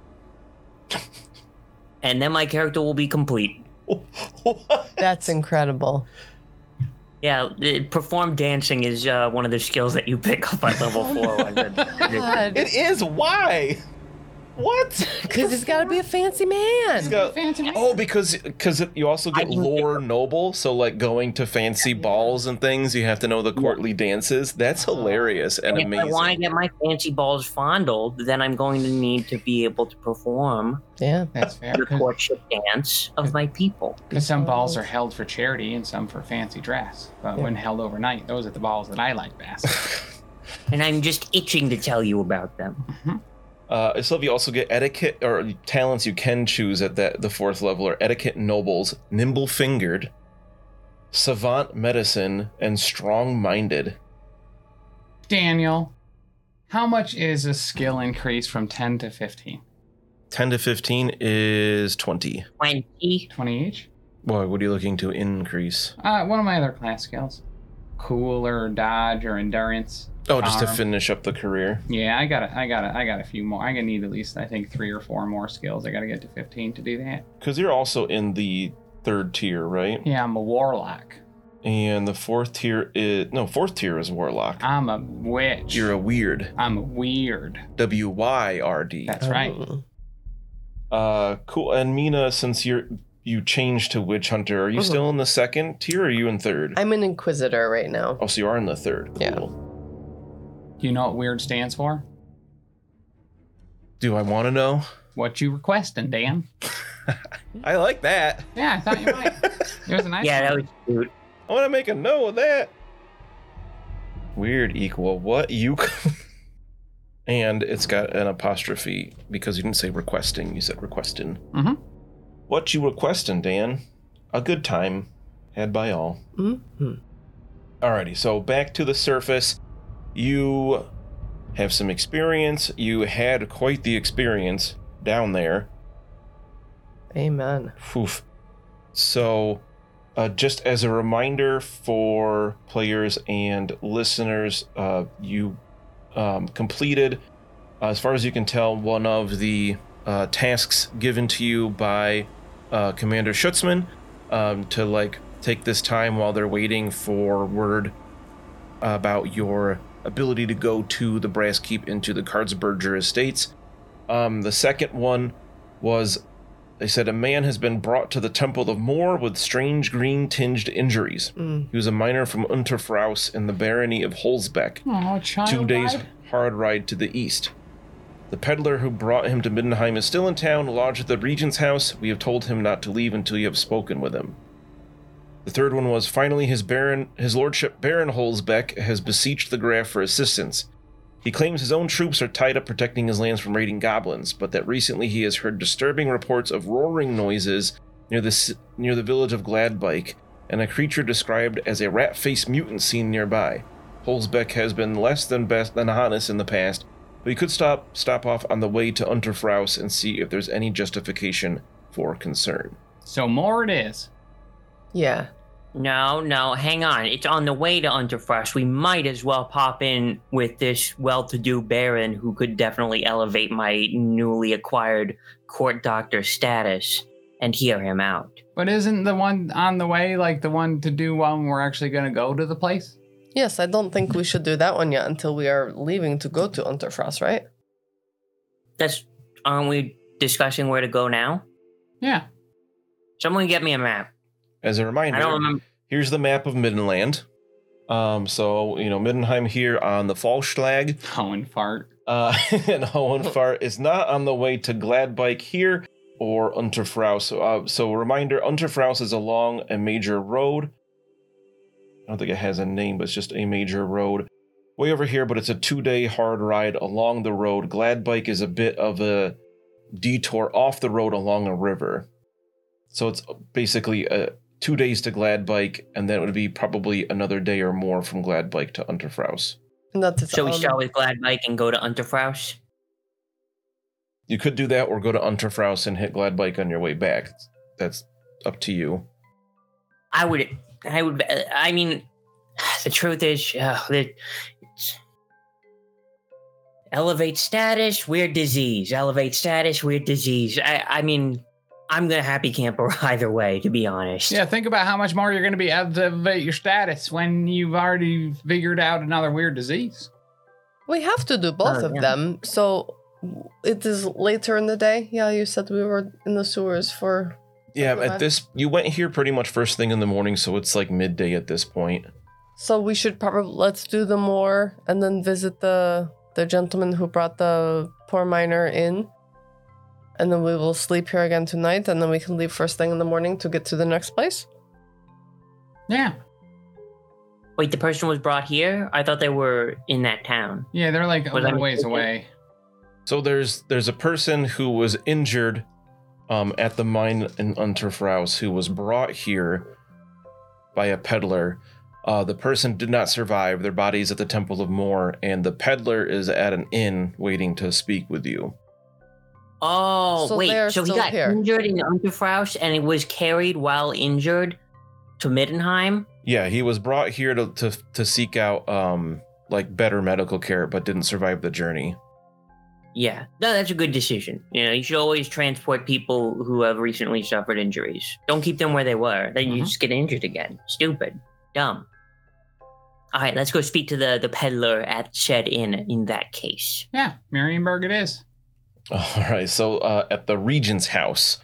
And then my character will be complete. What? That's incredible. Yeah, the- perform dancing is uh, one of the skills that you pick up at level four. God. It is. Why? What? Because he's got to be a fancy man. He's got- Fancy. oh, because because you also get I can- lore noble. So like going to fancy balls and things, you have to know the courtly dances. That's hilarious and And if I want to amazing. get my fancy balls fondled, then I'm going to need to be able to perform Yeah. That's fair. the courtship dance of my people. Because some balls are held for charity and some for fancy dress. But Yeah. when held overnight, those are the balls that I like best. And I'm just itching to tell you about them. Uh, so you also get etiquette or talents you can choose at that the fourth level are etiquette nobles, nimble fingered, savant medicine, and strong minded. Daniel, how much is a skill increase from ten to fifteen? Ten to fifteen is twenty. twenty. twenty each? Boy, what are you looking to increase? Uh, one of my other class skills. Cool or dodge or endurance. Oh, just to Charm. finish up the career. Yeah, I got it. I got it. I got a few more. I gonna need at least, I think, three or four more skills. I gotta get to fifteen to do that. Because you're also in the third tier, right? Yeah, I'm a warlock. And the fourth tier is no fourth tier is warlock. I'm a witch. You're a weird. I'm weird. W Y R D. That's right. Oh. Uh, cool. And Mina, since you're you changed to witch hunter, are you Mhm. still in the second tier? Or are you in third? I'm an inquisitor right now. Oh, so you are in the third. Cool. Yeah. Do you know what weird stands for? Do I want to know? What you requesting, Dan? I like that. Yeah, I thought you might. It was a nice Yeah, one. that was cute. I want to make a note of that. Weird equal what you. And it's got an apostrophe because you didn't say requesting. You said requesting. Mhm. What you requesting, Dan? A good time had by all. Mm-hmm. Alrighty, so back to the surface. You have some experience. You had quite the experience down there. Amen. Oof. So, uh, just as a reminder for players and listeners, uh, you um, completed, uh, as far as you can tell, one of the uh, tasks given to you by uh, Commander Schutzman um, to like take this time while they're waiting for word about your ability to go to the Brass Keep into the Cardsburger Estates. Um, the second one was, they said, a man has been brought to the Temple of Moor with strange green-tinged injuries. Mm. He was a miner from Unterfraus in the barony of Holzbeck. Oh, child. Two days ride? hard ride to the east. The peddler who brought him to Middenheim is still in town, lodged at the regent's house. We have told him not to leave until you have spoken with him. The third one was, finally his Baron, his lordship Baron Holzbeck has beseeched the Graf for assistance. He claims his own troops are tied up protecting his lands from raiding goblins, but that recently he has heard disturbing reports of roaring noises near the, near the village of Gladbike, and a creature described as a rat-faced mutant seen nearby. Holzbeck has been less than best than honest in the past, but he could stop stop off on the way to Unterfraus and see if there's any justification for concern. So more it is. Yeah. No, no, hang on. It's on the way to Unterfrost. We might as well pop in with this well-to-do Baron who could definitely elevate my newly acquired court doctor status and hear him out. But isn't the one on the way like the one to do when we're actually going to go to the place? Yes, I don't think we should do that one yet until we are leaving to go to Unterfrost, right? That's, aren't we discussing where to go now? Yeah. Someone get me a map. As a reminder, I don't remember. Here's the map of Middenland. Um, so, you know, Middenheim here on the Fallschlag. Hohenfart. Uh, and Hohenfart is not on the way to Gladbike here or Unterfraus. Uh, so, a reminder, Unterfraus is along a major road. I don't think it has a name, but it's just a major road. Way over here, but it's a two-day hard ride along the road. Gladbike is a bit of a detour off the road along a river. So it's basically a two days to Gladbike, and then it would be probably another day or more from Gladbike to Unterfraus. And that's its So we own- start with Gladbike and go to Unterfraus? You could do that or go to Unterfraus and hit Gladbike on your way back. That's up to you. I would, I would, I mean, the truth is, uh, that it's elevate status, weird disease. Elevate status, weird disease. I, I mean, I'm gonna happy camper either way, to be honest. Yeah, think about how much more you're going to be able to elevate your status when you've already figured out another weird disease. We have to do both Oh, of yeah. them. So it is later in the day. Yeah, you said we were in the sewers for. Yeah, Okay. at this, you went here pretty much first thing in the morning, so it's like midday at this point. So we should probably let's do the more and then visit the the gentleman who brought the poor miner in. And then we will sleep here again tonight, and then we can leave first thing in the morning to get to the next place. Yeah. Wait, the person was brought here? I thought they were in that town. Yeah, they're like a Was little that- ways away. So there's there's a person who was injured um, at the mine in Unterfraus who was brought here by a peddler. Uh, the person did not survive. Their body is at the Temple of Moor, and the peddler is at an inn waiting to speak with you. Oh, So wait, they're so he still got here. injured in Unterfraus and it was carried while injured to Middenheim? Yeah, he was brought here to to, to seek out um, like better medical care, but didn't survive the journey. Yeah, no, that's a good decision. You know, you should always transport people who have recently suffered injuries. Don't keep them where they were. Then you Mhm. just get injured again. Stupid. Dumb. All right, let's go speak to the, the peddler at said inn in that case. Yeah, Marienburg it is. All right, so uh, at the Regent's House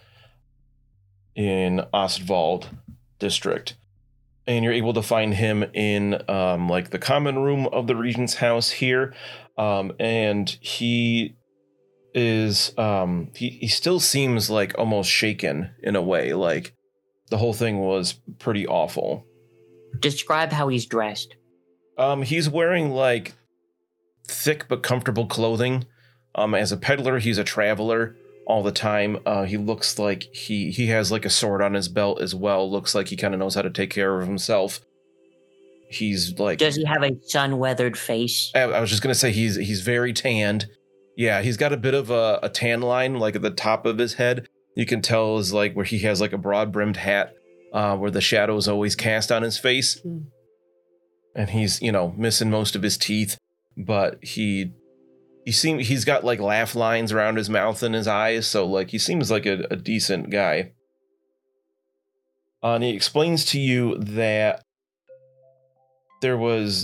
in Ostwald district, and you're able to find him in um, like the common room of the Regent's House here, um, and he is um, he he still seems like almost shaken in a way, like the whole thing was pretty awful. Describe how he's dressed. Um, he's wearing like thick but comfortable clothing. Um, as a peddler, he's a traveler all the time. Uh, he looks like he he has like a sword on his belt as well. Looks like he kind of knows how to take care of himself. He's like, Does he have a sun-weathered face? I, I was just gonna say he's he's very tanned. Yeah, he's got a bit of a, a tan line like at the top of his head. You can tell is like where he has like a broad brimmed hat, uh, where the shadow is always cast on his face. Hmm. And he's, you know, missing most of his teeth, but he he seem he's got like laugh lines around his mouth and his eyes, so like he seems like a, a decent guy. Uh, and he explains to you that there was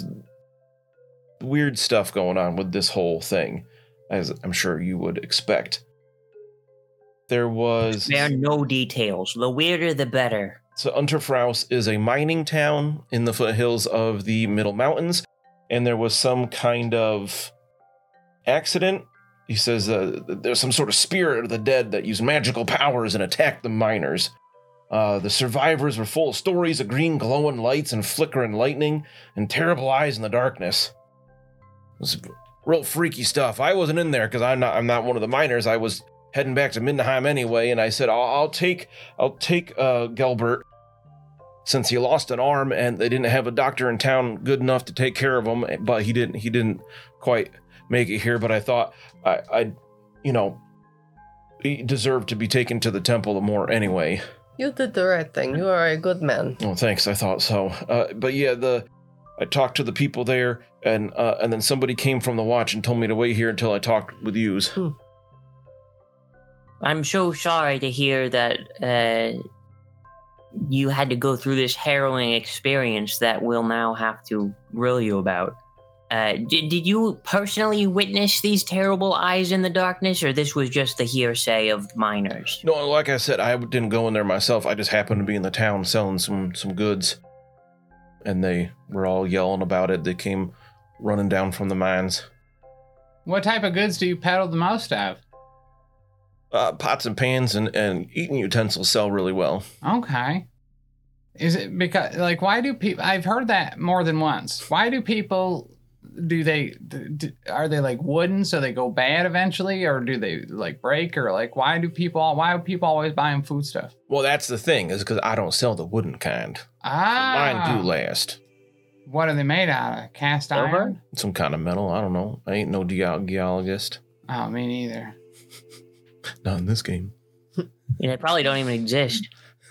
weird stuff going on with this whole thing, as I'm sure you would expect. There was There are no details. The weirder, the better. So Unterfraus is a mining town in the foothills of the Middle Mountains, and there was some kind of accident. He says uh, there's some sort of spirit of the dead that used magical powers and attacked the miners. Uh, the survivors were full of stories of green glowing lights and flickering lightning and terrible eyes in the darkness. It was real freaky stuff. I wasn't in there because I'm not I'm not one of the miners. I was heading back to Mindenheim anyway, and I said I'll, I'll take I'll take uh, Gelbert since he lost an arm and they didn't have a doctor in town good enough to take care of him. But he didn't he didn't quite make it here. But I thought I I you know he deserved to be taken to the temple more anyway. You did the right thing. You are a good man. Oh, thanks. I thought so. Uh, but yeah, the I talked to the people there, and uh, and then somebody came from the watch and told me to wait here until I talked with yous. Hmm. I'm so sorry to hear that uh, you had to go through this harrowing experience that we'll now have to grill you about. Uh, did, did you personally witness these terrible eyes in the darkness, or this was just the hearsay of miners? No, like I said, I didn't go in there myself. I just happened to be in the town selling some, some goods. And they were all yelling about it. They came running down from the mines. What type of goods do you peddle the most of? Uh, pots and pans and, and eating utensils sell really well. Okay. Is it because, like, why do people, I've heard that more than once. Why do people, do they, do, are they like wooden so they go bad eventually? Or do they like break? Or like, why do people, why do people always buying food stuff? Well, that's the thing, is because I don't sell the wooden kind. Ah. Mine do last. What are they made out of? Cast Silver? iron? Some kind of metal. I don't know. I ain't no ge- geologist. Oh, me neither. Not in this game. Yeah, they probably don't even exist.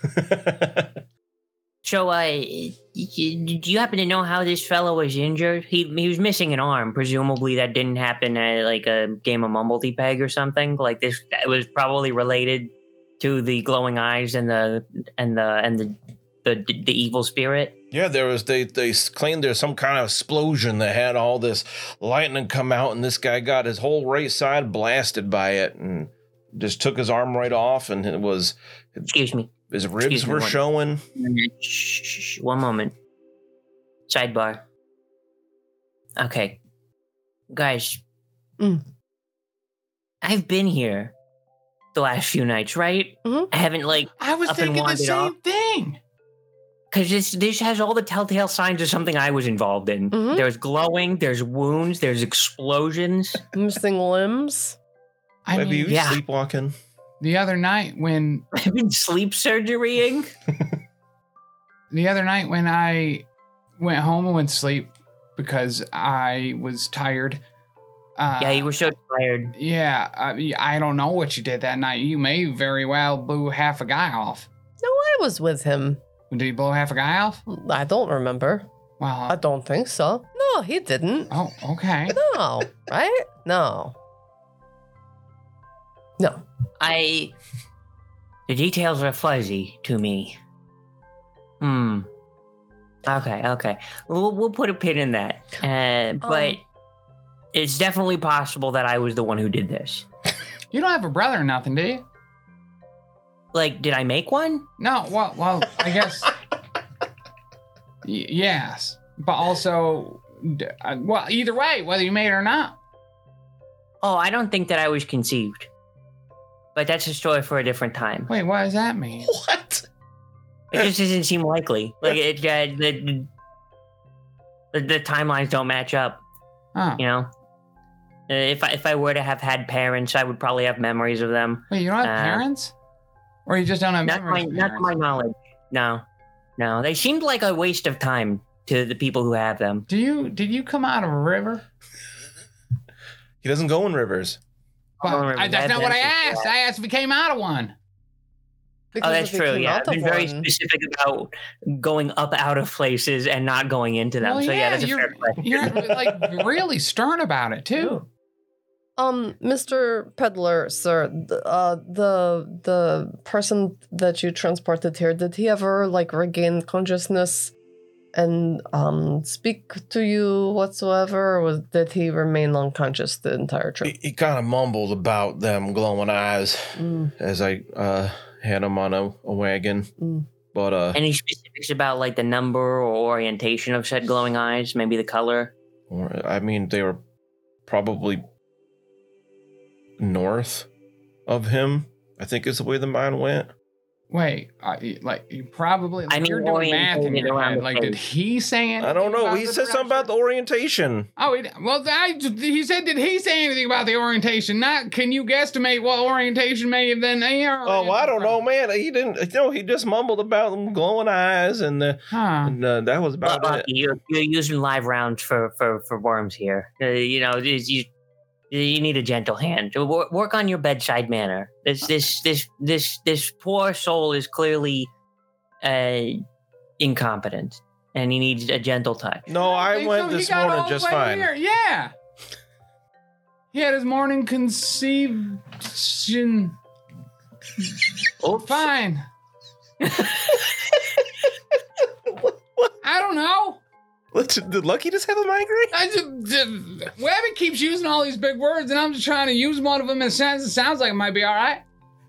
So, uh, y- y- do you happen to know how this fellow was injured? He he was missing an arm. Presumably, that didn't happen at like a game of Mumblety Peg or something. Like this, that was probably related to the glowing eyes and the and the and the the, the evil spirit. Yeah, there was, they, they claimed there's some kind of explosion that had all this lightning come out, and this guy got his whole right side blasted by it and just took his arm right off, and it was, Excuse me. his ribs Excuse me, were one- showing. Shh, shh, shh, one moment. Sidebar. Okay. Guys. Mm. I've been here the last few nights, right? Mhm. I haven't, like, I was Up and thinking the wandered same off. thing. because this this has all the telltale signs of something I was involved in. Mhm. There's glowing, there's wounds, there's explosions. Missing limbs. I Maybe mean, you yeah. sleepwalking. the other night when I've been sleep surgerying. the other night when I went home and went to sleep because I was tired. Uh, Yeah, you were so tired. Yeah, I, I don't know what you did that night. You may very well blew half a guy off. No, I was with him. Did you blow half a guy off? I don't remember. Well, I don't think so. No, he didn't. oh, okay. No, right? No. No. I. The details are fuzzy to me. Hmm. Okay, okay. We'll, we'll put a pin in that. Uh, but Um. it's definitely possible that I was the one who did this. You don't have a brother or nothing, do you? Like, did I make one? No, well, well, I guess. y- yes, but also, d- uh, well, either way, whether you made it or not. Oh, I don't think that I was conceived. But that's a story for a different time. Wait, what does that mean? What? It just doesn't seem likely. Like, it, uh, the, the the timelines don't match up. Oh, You know, Uh, if I if I were to have had parents, I would probably have memories of them. wait, you don't have uh, parents, or you just don't have Not my memories of not to my parents? knowledge. No, no, they seemed like a waste of time to the people who have them. Do you did you come out of a river? He doesn't go in rivers. Well, don't remember I, that's that. not what I That's- asked. I asked if he came out of one. Because Oh, that's if he true. came Yeah, out I've been of very one- specific about going up out of places and not going into them. Well, so yeah, that's a you're, fair question. you're like really stern about it too. Um, Mister Peddler, sir, th- uh, the the person that you transported here, did he ever like regain consciousness and um speak to you whatsoever, or was did he remain unconscious the entire trip? He, he kind of mumbled about them glowing eyes Mm, as I uh, had him on a, a wagon. mm. But uh, Any specifics about like the number or orientation of said glowing eyes? Maybe the color. or- I mean, they were probably north of him, I think is the way the mine went. Wait, uh, you- like you probably. Like, I mean, you're doing math in orientated your around head. the Like, did face. he say anything? I don't know. about He the said something about the direction? orientation. Oh, he, well, I, he said, did he say anything about the orientation? Not, can you guesstimate what orientation may have been there? Oh, well, I don't know, man. He didn't. You know, he just mumbled about them glowing eyes, and, uh, Huh. and uh, that was But about Lucky, it. you're, you're using live rounds for, for, for worms here. Uh, you know, it's- you you need a gentle hand. Work, work on your bedside manner. This this this this this poor soul is clearly uh, incompetent, and he needs a gentle touch. No, I think went so. He this got all morning the just way fine. here. Yeah. He had his morning conception. Oh, Fine. I don't know. What, did Lucky just have a migraine? I just, Webby keeps using all these big words, and I'm just trying to use one of them in a sentence that sounds like it might be all right.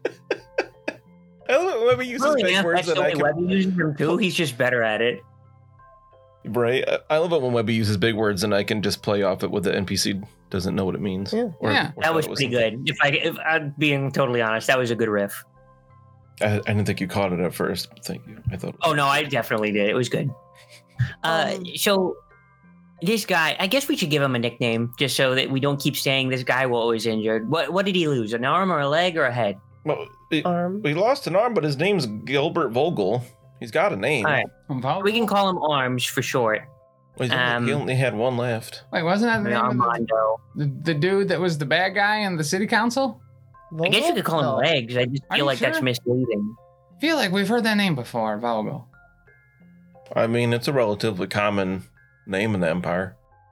I love it when we use Really, big yeah, words that's that the I way can. Webby uses them too. He's just better at it. Right. I- I love it when Webby uses big words and I can just play off it with the N P C doesn't know what it means. Yeah. Or- Yeah. or That thought was it pretty something. good. If I, if I'm being totally honest, that was a good riff. I, I didn't think you caught it at first. But thank you. I thought. Oh no, I definitely did. It was good. Uh, Um, so this guy, I guess we should give him a nickname just so that we don't keep saying this guy was always injured. What what did he lose? An arm or a leg or a head? Well, he, Arm. he lost an arm, but his name's Gilbert Vogel. He's got a name. All right. We can call him Arms for short. Well, he's only- Um, he only had one left. Wait, wasn't that the name of the, Armando. the, the dude that was the bad guy in the city council? I guess you could call him No. Legs. I just Are feel you like that's sure? misleading. I feel like we've heard that name before, Vogel. I mean, it's a relatively common name in the Empire.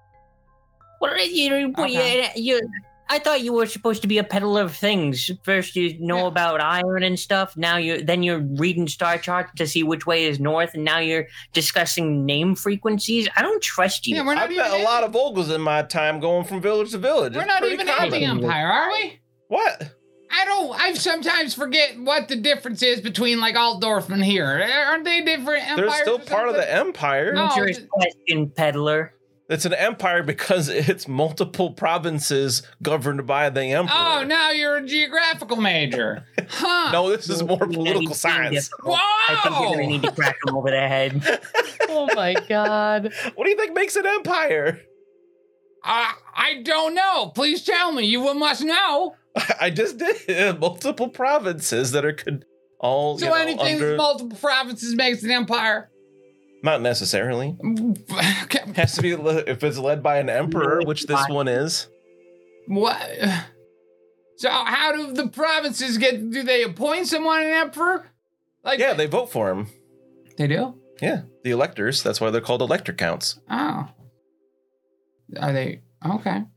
What you, Okay. you, you I thought you were supposed to be a peddler of things. First, you know Yeah. about iron and stuff. Now you, then you're reading star charts to see which way is north, and now you're discussing name frequencies. I don't trust you. Yeah, we're not I've even. met a in- lot of Vogels in my time going from village to village. We're It's not pretty even in common. the Empire, are we? What? I don't. I sometimes forget what the difference is between like Altdorf and here. Aren't they different empires? They're still or part of the something? Empire. No. Oh, Dangerous question, peddler. It's an empire because it's multiple provinces governed by the emperor. Oh, now you're a geographical major, huh? No, this is more Yeah, political he's being science. difficult. I think you're Whoa! gonna need to crack him over the head. Oh my god. What do you think makes an empire? I I don't know. Please tell me. You must know. I just did multiple provinces that are con- all So you know, anything under. that's multiple provinces makes an empire. Not necessarily. Okay, Has to be le- if it's led by an emperor, which this one is. what? So how do the provinces get? Do they appoint someone an emperor? Like Yeah, they vote for him. they do. Yeah, the electors. That's why they're called elector counts. Oh, are they okay?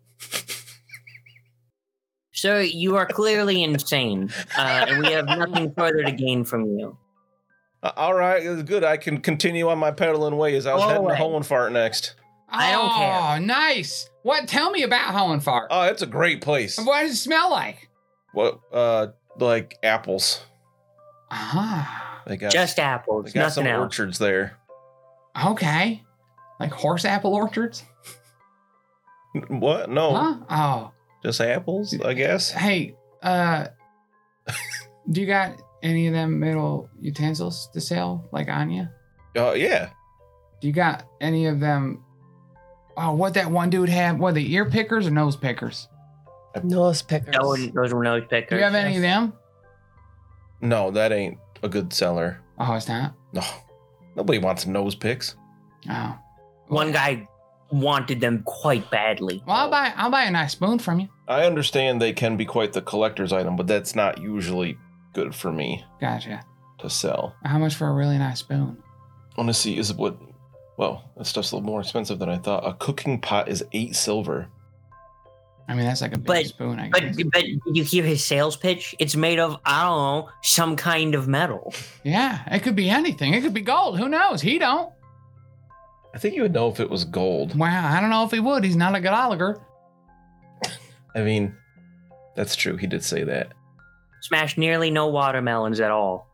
Sir, you are clearly insane, uh, and we have nothing further to gain from you. Uh, all right, it's good. I can continue on my peddling ways. I was Go heading away. to Hohenfart next. I don't care. Oh, nice. What? Tell me about Hohenfart. Oh, it's a great place. What does it smell like? What? Uh, like apples. Ah, They got Just apples, they got some nothing else. orchards there. okay. Like horse apple orchards? What? No, Huh? Oh. just apples, I guess. Hey, uh, do you got any of them metal utensils to sell, like Anya? Uh, yeah. Do you got any of them? Oh, what that one dude had? What, the ear pickers or nose pickers? Nose pickers. No, those were nose pickers. Do you have any of them? No, that ain't a good seller. Oh, it's not? No, nobody wants nose picks. Oh. One guy wanted them quite badly. Well, I'll buy, I'll buy a nice spoon from you. I understand they can be quite the collector's item, but that's not usually good for me Gotcha. to sell. How much for a really nice spoon? I want to see is what. Well, that stuff's a little more expensive than I thought. A cooking pot is eight silver. I mean, that's like a big But- spoon, I But guess. but you hear his sales pitch? It's made of, I don't know, some kind of metal. Yeah, it could be anything. It could be gold. Who knows? He don't. I think you would know if it was gold. Wow, I don't know if he would. He's not a good oligar. I mean, that's true. He did say that. Smashed nearly no watermelons at all.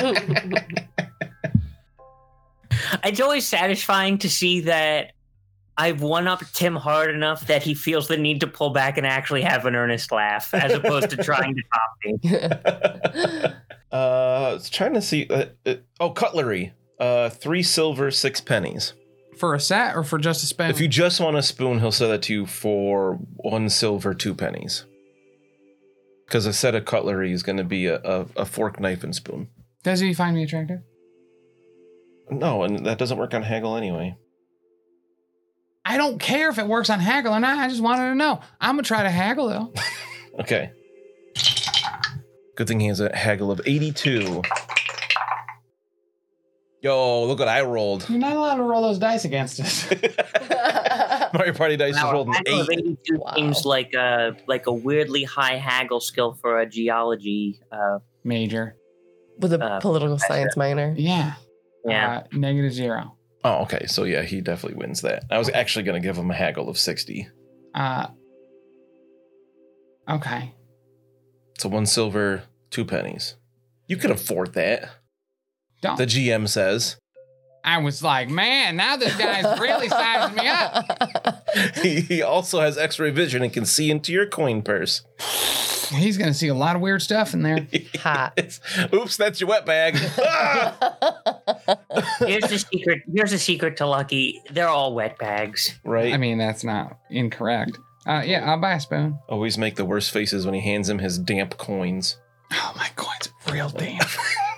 It's always satisfying to see that I've one-upped Tim hard enough that he feels the need to pull back and actually have an earnest laugh, as opposed to trying to top me. uh, I was trying to see. Uh, uh, oh, cutlery. Uh, three silver, six pennies. For a set or for just a spoon? If you just want a spoon, he'll sell it to you for one silver, two pennies. Because a set of cutlery is going to be a, a, a fork, knife, and spoon. Does he find me attractive? No, and that doesn't work on haggle anyway. I don't care if it works on haggle or not. I just wanted to know. I'm going to try to haggle, though. Okay. Good thing he has a haggle of eighty-two. Yo, look what I rolled. You're not allowed to roll those dice against us. Mario Party dice Wow, is rolled an haggle of eight. eighty-two Wow. seems like a like a weirdly high haggle skill for a geology. Uh, Major. With a Uh, political science minor. Yeah. yeah. Uh, negative zero. Oh, okay. So yeah, he definitely wins that. I was actually going to give him a haggle of sixty. Uh, okay. So one silver, two pennies. You could afford that. Don't. The G M says. I was like, man, now this guy's really sizing me up. He, he also has X-ray vision and can see into your coin purse. He's going to see a lot of weird stuff in there. Hot. It's- Oops, that's your wet bag. Ah! Here's the secret. Here's the secret to Lucky. They're all wet bags. Right. I mean, that's not incorrect. Uh, yeah, I'll buy a spoon. Always make the worst faces when he hands him his damp coins. Oh, my coin's real damp.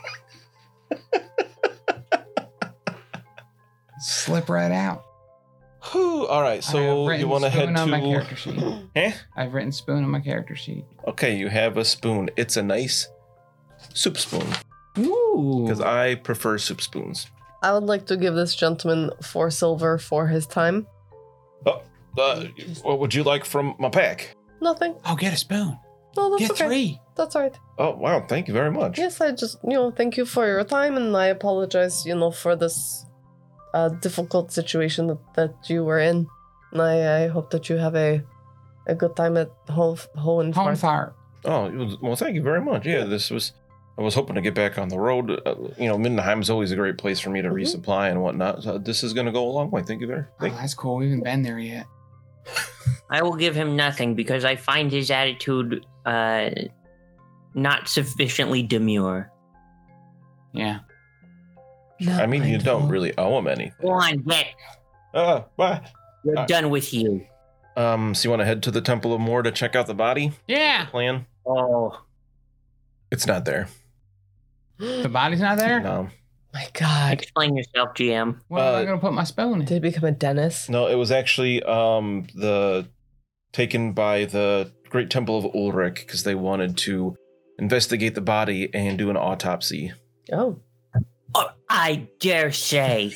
Slip right out. Whew, all right, I have so written you want to head spoon on my to... character sheet. Eh? I've written spoon on my character sheet. Okay, you have a spoon. It's a nice soup spoon, Ooh. because I prefer soup spoons. I would like to give this gentleman four silver for his time. Oh, uh, what would you like from my pack? Nothing. Oh, get a spoon. No, that's Get okay. three. That's all right. Oh, wow, thank you very much. Yes, I just, you know, thank you for your time, and I apologize, you know, for this uh, difficult situation that, that you were in. And I, I hope that you have a a good time at Ho Ho and Home Farth. fire. Oh, well, thank you very much. Yeah, this was... I was hoping to get back on the road. Uh, you know, Mindenheim is always a great place for me to Mhm. resupply and whatnot. So this is going to go a long way. Thank you very Oh, thank that's cool. We haven't been there yet. I will give him nothing because I find his attitude uh, not sufficiently demure. Yeah. Not I mean, you don't mindful. really owe him anything. Go on, get. Uh, bye. We're Uh, done with you. Um, so you want to head to the Temple of Moor to check out the body Yeah. plan? Oh, It's not there. The body's not there? No. My God. explain yourself, G M. Where am Uh, I going to put my spoon in? Did he become a dentist? No, it was actually um the taken by the Great Temple of Ulrich because they wanted to investigate the body and do an autopsy. Oh. Oh, I dare say.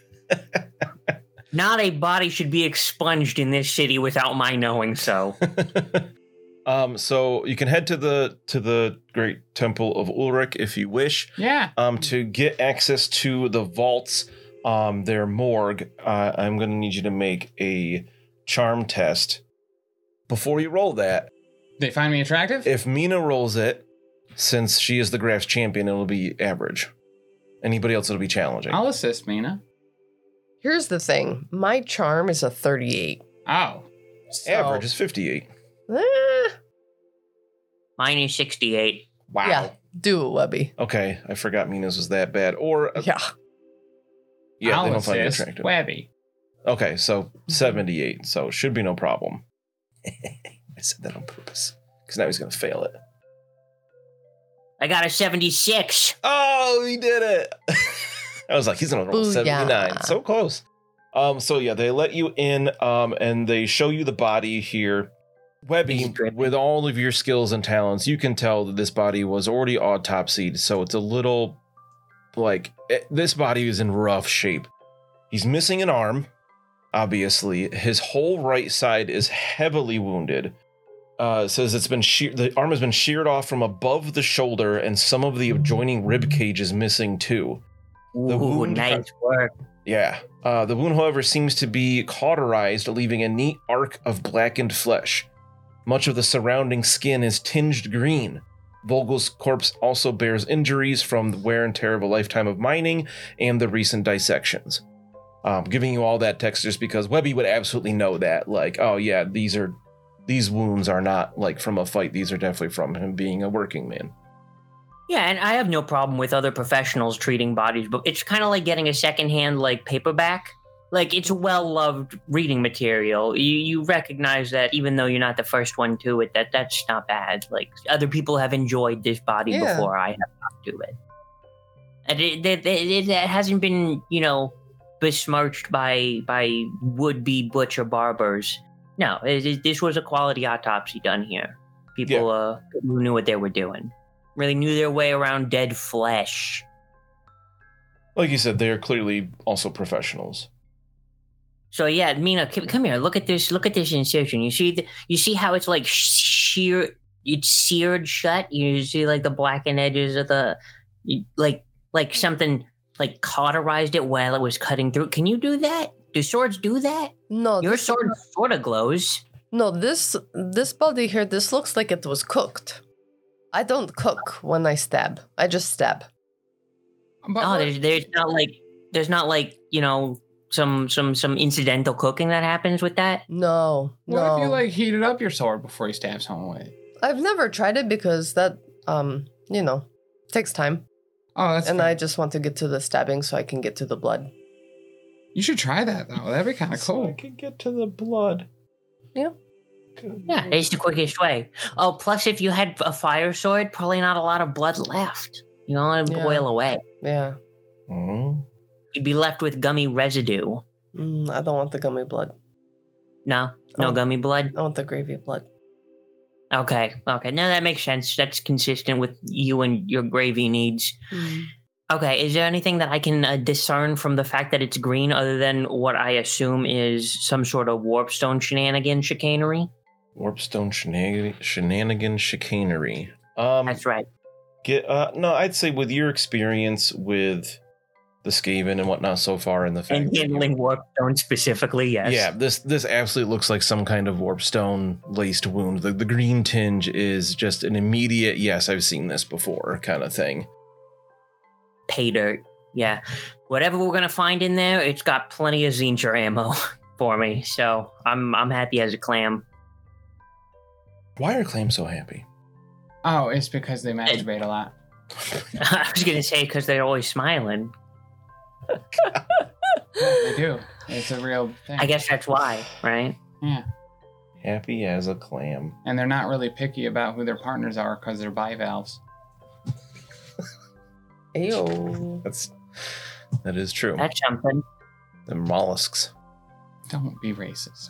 Not a body should be expunged in this city without my knowing so. um, so you can head to the to the Great Temple of Ulrich if you wish. Yeah. Um, to get access to the vaults, um, their morgue, uh, I'm going to need you to make a charm test. Before you roll that, They find me attractive? if Mina rolls it, since she is the Graph's champion, it'll be average. Anybody else, it'll be challenging. I'll assist Mina. Here's the thing. My charm is a thirty-eight. Oh. So, Average is fifty-eight. eh, Mine is sixty-eight. Wow. Yeah. Do it, Webby. Okay, I forgot Mina's was that bad. Or uh, Yeah. yeah, I'll they don't find you assist attractive. Webby. Okay, so seventy-eight. So should be no problem. I said that on purpose because now he's gonna fail it. I got a seventy-six. Oh, he did it. I was like, he's gonna roll Booyah. seventy-nine. So close. Um, so yeah, they let you in, um, and they show you the body here. Webby, He's dripping. with all of your skills and talents, you can tell that this body was already autopsied, so it's a little like it, this body is in rough shape. He's missing an arm, obviously. His whole right side is heavily wounded. Uh, it says it's been shear- the arm has been sheared off from above the shoulder, and some of the adjoining rib cage is missing too. The Ooh, wound- nice work. Yeah. Uh, the wound, however, seems to be cauterized, leaving a neat arc of blackened flesh. Much of the surrounding skin is tinged green. Vogel's corpse also bears injuries from the wear and tear of a lifetime of mining and the recent dissections. um, giving you all that text just because Webby would absolutely know that. Like, oh yeah, these are these wounds are not like from a fight. These are definitely from him being a working man. Yeah, and I have no problem with other professionals treating bodies, but it's kind of like getting a secondhand like paperback. Like, it's well-loved reading material. You you recognize that even though you're not the first one to it, that that's not bad. Like, other people have enjoyed this body Yeah. before I have not to it. And it, it, it, it hasn't been, you know, besmirched by by would-be butcher barbers. No, it, it, this was a quality autopsy done here. People uh, who knew what they were doing. Really knew their way around dead flesh. Like you said, they are clearly also professionals. So yeah, Mina, c- come here. Look at this. Look at this incision. You see, the, you see how it's like sheer, it's seared shut. You see like the blackened edges of the, you- like like something like cauterized it while it was cutting through. Can you do that? Do swords do that? No, Your this, sword sort of glows. no, this this body here, this looks like it was cooked. I don't cook when I stab. I just stab. But Oh, what- there's there's not like there's not like you know some some some incidental cooking that happens with that. No, what no. if you like heated up your sword before you stab someone with it? I've never tried it because that, um, you know, takes time. Oh, that's and fair. I just want to get to the stabbing so I can get to the blood. You should try that though. That'd be kind of So I cool. can get to the blood. Yeah. Yeah, it's the quickest way. Oh, plus if you had a fire sword, probably not a lot of blood left. You know, it'd Yeah. boil away. Yeah. Mm. You'd be left with gummy residue. Mm, I don't want the gummy blood. No, no Oh. gummy blood. I want the gravy blood. Okay, okay. No, that makes sense. That's consistent with you and your gravy needs. Okay, is there anything that I can uh, discern from the fact that it's green other than what I assume is some sort of warpstone shenanigan chicanery? Warpstone shenan- shenanigan chicanery. Um, That's right. get uh, no, I'd say with your experience with the Skaven and whatnot so far in the fact And that you- handling warpstone specifically, yes. Yeah, this this absolutely looks like some kind of warpstone laced wound. The, the green tinge is just an immediate, yes, I've seen this before kind of thing. Pay dirt. Yeah. Whatever we're gonna find in there, it's got plenty of Zincher ammo for me. So I'm I'm happy as a clam. Why are clams so happy? Oh, it's because they masturbate a lot. I was gonna say because they're always smiling. Yeah, they do. It's a real thing. I guess that's why, right? Yeah. Happy as a clam. And they're not really picky about who their partners are because they're bivalves. Ew. That's that is true. That's something. The mollusks. Don't be racist.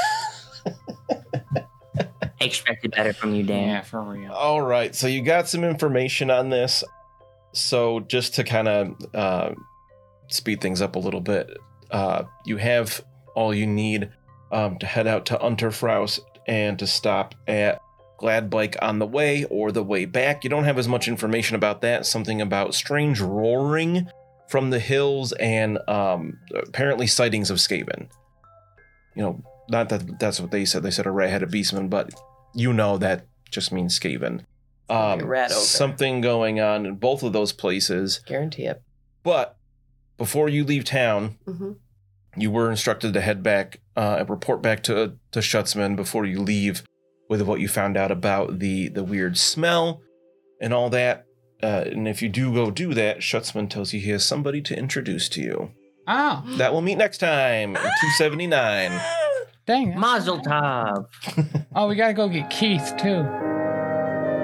I expected better from you, Dan. Yeah, for real. All right, so you got some information on this. So just to kind of uh, speed things up a little bit, uh, you have all you need um, to head out to Unterfraus and to stop at Gladbike on the way or the way back. You don't have as much information about that. Something about strange roaring from the hills and um, apparently sightings of Skaven. You know, not that that's what they said. They said a red-headed beastman, but you know that just means Skaven. Um, Rat ogre. something going on in both of those places. Guarantee it. But before you leave town, Mm-hmm. you were instructed to head back uh, and report back to to Schutzman before you leave with what you found out about the the weird smell and all that. Uh, and if you do go do that, Schutzman tells you he has somebody to introduce to you. Oh, That will meet next time in two seventy-nine. dang. that's- Mazel tov. Oh, we gotta go get Keith too.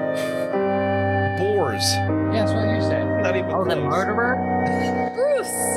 Boars. Yeah, that's what you said. Not even Oh, the close. murderer? Bruce!